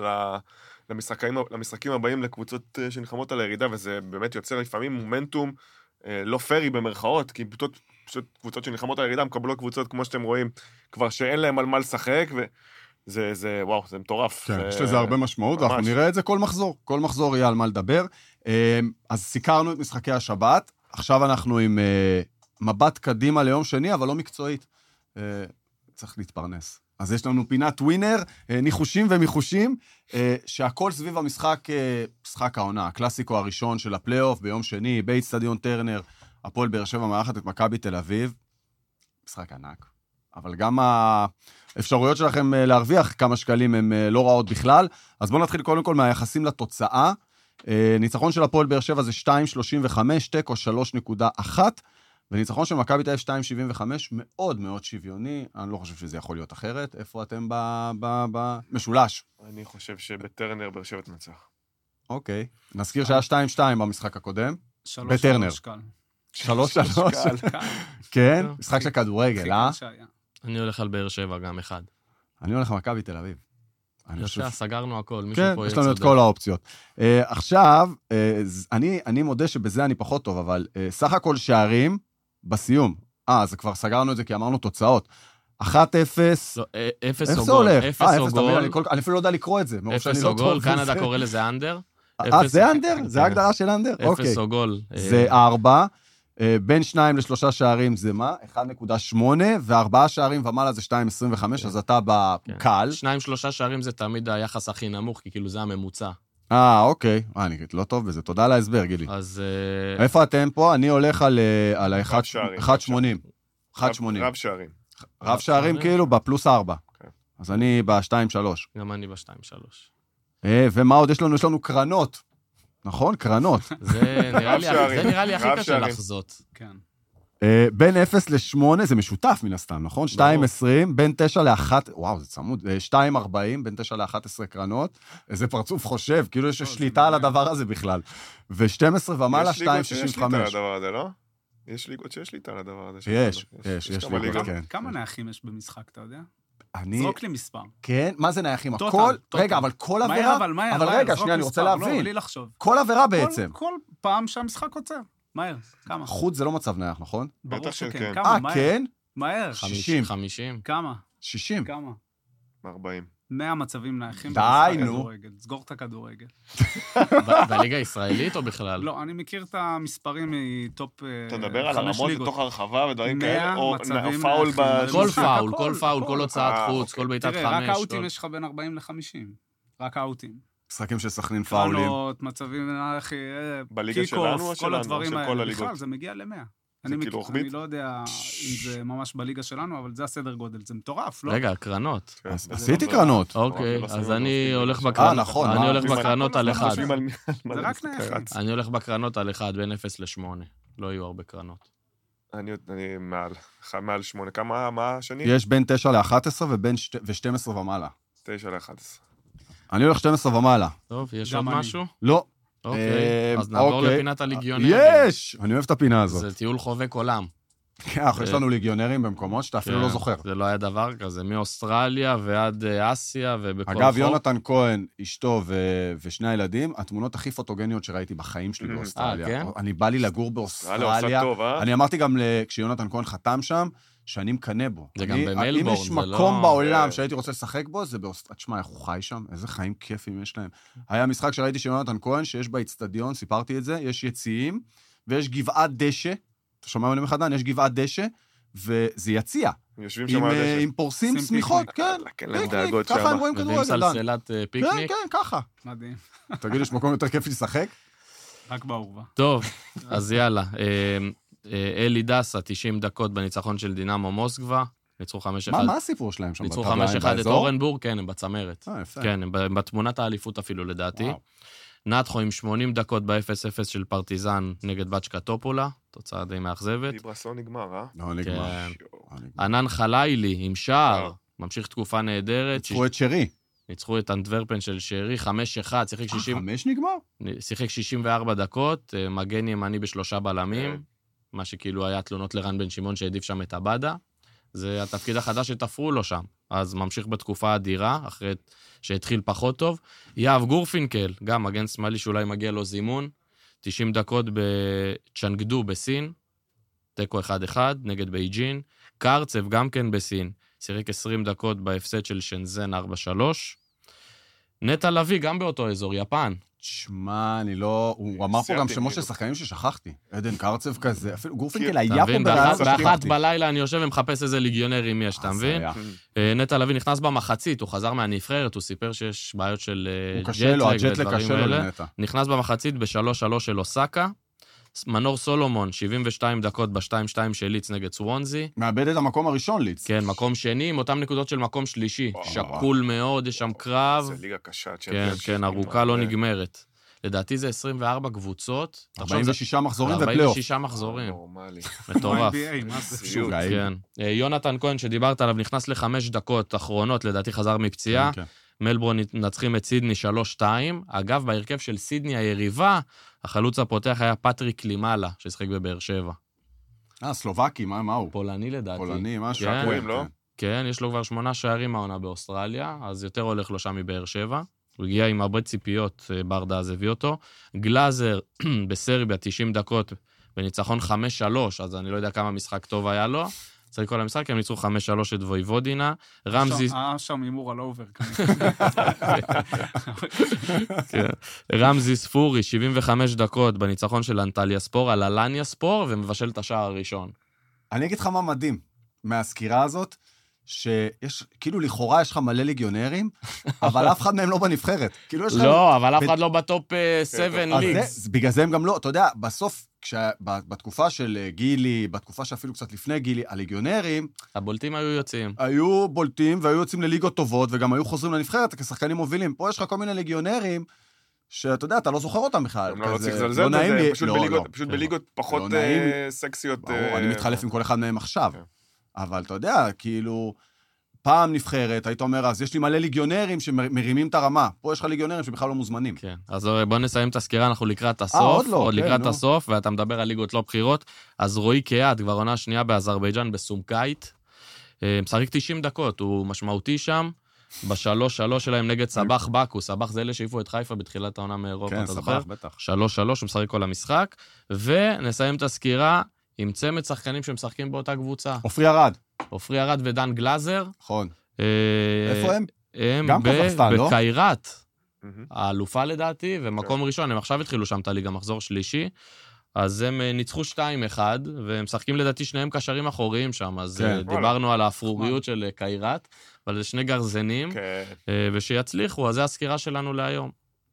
למשחקים הבאים לקבוצות שנלחמות על הירידה, וזה באמת יוצר לפעמים מומנטום לא פרי במרכאות, כי פשוט קבוצות שנלחמות על הירידה מקבלות קבוצות, כמו שאתם רואים, כבר שאין להם על מה לשחק, וזה, וואו, זה מטורף. כן, יש לזה הרבה משמעות, ואנחנו נראה את זה כל מחזור. כל מחזור יהיה על מה לדבר. אז סיקרנו את משחקי השבת, עכשיו אנחנו עם מבט קדימה ליום שני, אבל לא מקצועית. צריך להתפרנס. אז יש לנו פינת ווינר, ניחושים ומיחושים, שהכל סביב המשחק, משחק העונה, הקלאסיקו הראשון של הפלייאוף ביום שני, בית סטדיון טרנר, הפועל באר שבע מארחת את מכבי תל אביב, משחק ענק, אבל גם האפשרויות שלכם להרוויח כמה שקלים הם לא רעות בכלל, אז בואו נתחיל קודם כל מהיחסים לתוצאה, ניצחון של הפועל באר שבע זה 2.35, תיקו 3.1, וניצחון של מכבי תל אביב 2.75, מאוד מאוד שוויוני, אני לא חושב שזה יכול להיות אחרת, איפה אתם במשולש? אני חושב שבטרנר באר שבע תנצח. אוקיי, נזכיר שהיה 2-2 במשחק הקודם, 3-3 בטרנר. קל. 3-3? כן, משחק של כדורגל, אה? אני הולך על באר שבע, גם אחד. אני הולך למכבי תל אביב. יפה, סגרנו הכל, מישהו כן, פה יש לנו את כל האופציות. עכשיו, אני מודה שבזה אני פחות טוב, אבל סך הכל שערים בסיום. זה כבר סגרנו את זה כי אמרנו תוצאות. 1-0. לא, 0 או גול. 0 או גול. אני אפילו לא יודע לקרוא את זה. 0 או גול, קנדה קורא לזה אנדר. זה אנדר? זה ההגדרה של אנדר? 0 או גול. זה 4. בין 2 ל3 שערים זה מה? 1.8, ו4 שערים ומעלה זה 2.25, אז אתה בקל. 2-3 שערים זה תמיד היחס הכי נמוך, כי כאילו זה הממוצע. אוקיי. אני לא טוב בזה. תודה על ההסבר, גילי. אז... איפה אתם פה? אני הולך על ה-1.80. 1.80. רב שערים. רב שערים כאילו בפלוס 4. אז אני ב-2.3. גם אני ב-2.3. ומה עוד יש לנו? יש לנו קרנות. נכון? קרנות. זה נראה לי הכי קשה לחזות. כן. בין 0 ל-8, זה משותף מן הסתם, נכון? 2.20, בין 9 ל-1, וואו, זה צמוד, 2.40, בין 9 ל-11 קרנות, איזה פרצוף חושב, כאילו יש שליטה על הדבר הזה בכלל. ו-12 ומעלה, 2.65. יש ליגות שיש שליטה על הדבר הזה, לא? יש ליגות שיש שליטה על הדבר הזה. יש ליגות, כן. כמה נייחים יש במשחק, אתה יודע? אני... זרוק לי מספר. כן, מה זה נייחים? הכל? רגע, אבל כל עבירה... אבל רגע, שנייה, אני רוצה להבין. כל עבירה בעצם. כל פעם שהמשחק עוצר. מהר, כמה? חוץ זה לא מצב נייח, נכון? ברור שכן. כמה? מהר. כן? מהר. 60. 50. כמה? 60. כמה? 40. 100 מצבים נייחים. די, נו. סגור את הכדורגל. בליגה הישראלית או בכלל? לא, אני מכיר את המספרים מטופ 5 ליגות. אתה מדבר על הרמות בתוך הרחבה ודברים כאלה, או פאול כל פאול, כל הוצאת חוץ, כל בעיטת 5. תראה, רק האוטים יש לך בין 40 ל-50. רק האוטים. משחקים של סכנין פאולים. קרנות, מצבים, בליגה שלנו או שלנו? כל הדברים האלה. בכלל, זה מגיע ל-100. כאילו רוחבית? אני לא יודע אם זה ממש בליגה שלנו, אבל זה הסדר גודל, זה מטורף, לא? רגע, קרנות. כן. עשיתי קרנות. אוקיי, לא אז שמים אני אותו הולך מספיק. בקרנות. נכון, אני מה? הולך בקרנות על אחד. חושבים על מה זה רק מסתכל. נאחד. אני הולך בקרנות על אחד, בין 0 ל-8. לא יהיו הרבה קרנות. אני מעל 8. כמה, מה השני? יש בין 9 ל-11 ו-12 ומעלה. 9 ל-11. אני הולך 12 ומעלה. טוב, יש גם עוד אני. משהו? לא. אוקיי, אז נעבור אוקיי. לפינת הליגיונרים. יש! אני אוהב את הפינה הזאת. זה טיול חובק עולם. כן, יש לנו ליגיונרים במקומות שאתה אפילו לא כן, זוכר. זה לא היה דבר כזה, מאוסטרליה ועד אסיה ובכל חור. אגב, יונתן כהן, אשתו ושני הילדים, התמונות הכי פוטוגניות שראיתי בחיים שלי באוסטרליה. כן? אני בא לי לגור אוסטרליה באוסטרליה. עושה טוב, אה? אני אמרתי גם כשיונתן כהן חתם שם, שאני מקנה בו. זה גם אם במלבורן, יש זה מקום לא- בעולם שהייתי רוצה לשחק בו, זה באוסטרליה. תשמע, איך הוא חי שם, איזה חיים כיפים יש להם. היה משחק שראיתי של יונתן כהן, שיש באצטדיון, סיפרתי את זה, יש יציאים, ויש גבעת דשא, אתה שומע ממני מחדן? יש גבעת דשא, וזה יציע. יושבים שם על דשא. עם פורסים עושים סמיכות, פיקניק. כן. כן, להם פיקניק, דאגות ככה שם. הם רואים מביאים כדורגל, דן. סלסלת כן, פיקניק. כן, ככה. מדהים. תגיד, יש מקום יותר כיף לשחק? רק בעורבה. טוב, אז יאללה. אלי דסה, 90 דקות בניצחון של דינמו מוסקבה. ניצחו 5-1. מה הסיפור שלהם שם? ניצחו בטבלה, 5-1 הם את באזור? אורנבורג, כן, הם בצמרת. יפה. כן, הם בתמונת האליפות אפילו לדעתי. וואו. נתחו עם 80 דקות ב-0-0 של פרטיזן נגד בצ'קה טופולה, תוצאה די מאכזבת. ליברסון נגמר, אה? לא נגמר. כן. לא נגמר. ענן חלילי עם שער, ממשיך תקופה נהדרת. ניצחו את שרי. ניצחו את אנטוורפן של שרי, 5-1, שיחק 60... 5 נגמר? שיחק 64 דקות, מגן ימני ב3 בלמים, כן. מה שכאילו היה תלונות לרן בן שמעון שהעדיף שם את הבאדה. זה התפקיד החדש שתפרו לו שם. אז ממשיך בתקופה אדירה, אחרי שהתחיל פחות טוב. יאב גורפינקל, גם מגן שמאלי שאולי מגיע לו זימון, 90 דקות בצ'נגדו בסין, תיקו 1-1 נגד בייג'ין. קרצב גם כן בסין, שיחק 20 דקות בהפסד של שנזן 4-3. נטע לביא גם באותו אזור, יפן. שמע, אני לא... הוא אמר פה גם שמות של שחקנים ששכחתי. עדן קרצב כזה, אפילו גורפינקל היה אתה פה מבין, ברעיון באחת בלילה אני יושב ומחפש איזה ליגיונרים יש, אתה מבין? נטע לביא נכנס במחצית, הוא חזר מהנבחרת, הוא סיפר שיש בעיות של הוא קשה לו, ג'טלג הג'טלג ודברים קשה לו האלה. לנטע. נכנס במחצית ב-3-3 של אוסקה. מנור סולומון, 72 דקות ב-2-2 של ליץ נגד סוונזי. מאבד את המקום הראשון, ליץ. כן, מקום שני, עם אותם נקודות של מקום שלישי. וואו. שקול מאוד, יש שם קרב. זה ליגה קשה. כן, כן, ארוכה לא נגמרת. לדעתי זה 24 קבוצות. תחשוב, זה 46 מחזורים ופלייאוף. 46 מחזורים. נורמלי. מטורף. NBA, מה זה? סיוט. כן. יונתן כהן שדיברת עליו נכנס ל5 דקות אחרונות, לדעתי חזר מפציעה. כן, מלבורן מנצחים את סידני 3-2. אגב, בהרכב של סידני היריבה, החלוץ הפותח היה פטריק לימאלה, ששחק בבאר שבע. סלובקי, מה הוא? פולני לדעתי. פולני, משהו. כן. רואים, לא? כן, יש לו כבר 8 שערים העונה באוסטרליה, אז יותר הולך לו שם מבאר שבע. הוא הגיע עם הרבה ציפיות, ברדה אז הביא אותו. גלאזר בסרביה, 90 דקות, בניצחון 5-3, אז אני לא יודע כמה משחק טוב היה לו. צריך כל המשחק, הם ניצחו 5-3 את וויבודינה. רמזי... שם הימור על אובר. כן. רמזי ספורי, 75 דקות בניצחון של אנטליה ספור, על אלניה ספור, ומבשל את השער הראשון. אני אגיד לך מה מדהים מהסקירה הזאת, שיש, כאילו לכאורה יש לך מלא ליגיונרים, אבל אף אחד מהם לא בנבחרת. כאילו יש לך... לא, אבל אף אחד לא בטופ 7 אז ליגס. בגלל זה הם גם לא, אתה יודע, בסוף, בתקופה של גילי, בתקופה שאפילו קצת לפני גילי, הליגיונרים, הבולטים היו יוצאים. היו בולטים והיו יוצאים לליגות טובות, וגם היו חוזרים לנבחרת כשחקנים מובילים. פה יש לך כל מיני ליגיונרים, שאתה יודע, אתה לא זוכר אותם בכלל. לא צריך לזלזל בזה, פשוט בליגות פחות סקסיות. ברור, אני מתחלף עם כל אחד מהם עכשיו. אבל אתה יודע, כאילו, פעם נבחרת, היית אומר, אז יש לי מלא ליגיונרים שמרימים את הרמה. פה יש לך ליגיונרים שבכלל לא מוזמנים. כן, אז בוא נסיים את הסקירה, אנחנו לקראת הסוף. עוד לא, עוד כן, לקראת נו. הסוף, ואתה מדבר על ליגות לא בחירות. אז רועי קיאט, כבר עונה שנייה באזרבייג'אן בסומקאית. משחק 90 דקות, הוא משמעותי שם. ב3-3 שלהם נגד סבח בקו. סבח זה אלה שהעיפו את חיפה בתחילת העונה מאירופה, כן, אתה זוכר? סבח, בטח. 3-3, הוא משחק כל המשחק. ונסיים את הסקירה עם צמד שחקנים שמשחקים באותה קבוצה. עופרי ארד, עופרי ארד ודן גלאזר. נכון. איפה הם? הם גם קזחסטן, לא? בקיירת, האלופה לדעתי, ומקום ראשון, הם עכשיו התחילו שם את הליגה, מחזור שלישי, אז הם ניצחו 2-1, והם משחקים לדעתי שניהם קשרים אחוריים שם, אז כן. דיברנו על האפרוריות של קיירת, אבל זה שני גרזנים, ושיצליחו, אז זה הסקירה שלנו להיום.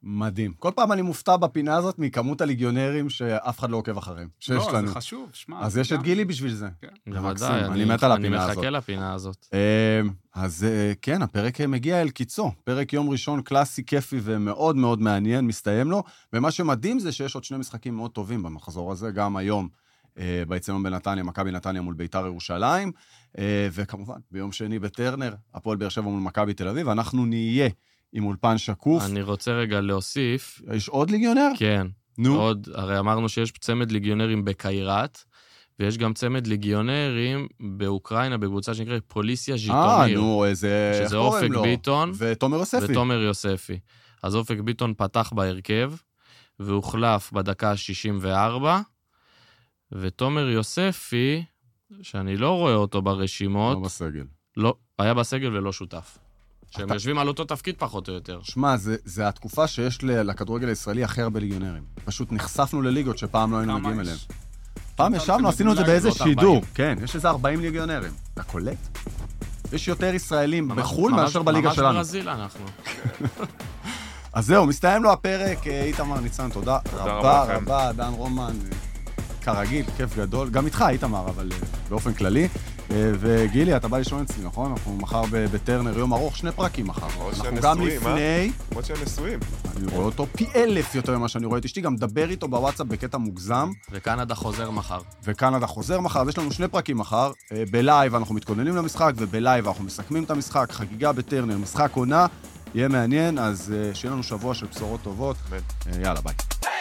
מדהים. כל פעם אני מופתע בפינה הזאת מכמות הליגיונרים שאף אחד לא עוקב אחריהם, שיש לא, לנו. זה חשוב, שמע. אז יש את גילי בשביל זה. בוודאי, אני מת על אני הפינה הזאת. מחכה לפינה הזאת. אז כן, הפרק מגיע אל קיצו. פרק יום ראשון קלאסי, כיפי ומאוד מאוד מעניין, מסתיים לו. ומה שמדהים זה שיש עוד 2 משחקים מאוד טובים במחזור הזה, גם היום באצטדיון בנתניה, מכבי נתניה מול בית"ר ירושלים, וכמובן, ביום שני בטרנר, הפועל באר שבע מול מכבי תל אביב, אנחנו נהיה עם אולפן שקוף. אני רוצה רגע להוסיף. יש עוד ליגיונר? כן. נו. עוד, הרי אמרנו שיש צמד ליגיונרים בקיירת, ויש גם צמד ליגיונרים באוקראינה, בקבוצה שנקראת פוליסיה ז'יטומיר. נו, איזה... שזה אופק ביטון. ותומר יוספי. ותומר יוספי. אז אופק ביטון פתח בהרכב, והוחלף בדקה ה-64, ותומר יוספי, שאני לא רואה אותו ברשימות, לא בסגל. לא, היה בסגל ולא שותף. שהם יושבים על אותו תפקיד פחות או יותר. שמע, זה התקופה שיש לכדורגל הישראלי הכי הרבה ליגיונרים. פשוט נחשפנו לליגות שפעם לא היינו מגיעים אליהם. פעם ישבנו, עשינו את זה באיזה שידור. כן, יש איזה 40 ליגיונרים. אתה קולט? יש יותר ישראלים בחול מאשר בליגה שלנו. ממש ברזיל אנחנו. אז זהו, מסתיים לו הפרק. איתמר ניצן, תודה רבה, דן רומן, כרגיל, כיף גדול. גם איתך, איתמר, אבל באופן כללי. וגילי, אתה בא לישון אצלי, נכון? אנחנו מחר בטרנר, יום ארוך, 2 פרקים מחר. אנחנו גם לפני... למרות שהם נשואים. אני רואה אותו פי 1000 יותר ממה שאני רואה את אשתי, גם דבר איתו בוואטסאפ בקטע מוגזם. וקנדה חוזר מחר. אז יש לנו 2 פרקים מחר. בלייב אנחנו מתכוננים למשחק, ובלייב אנחנו מסכמים את המשחק, חגיגה בטרנר, משחק עונה, יהיה מעניין, אז שיהיה לנו שבוע של בשורות טובות. יאללה, ביי.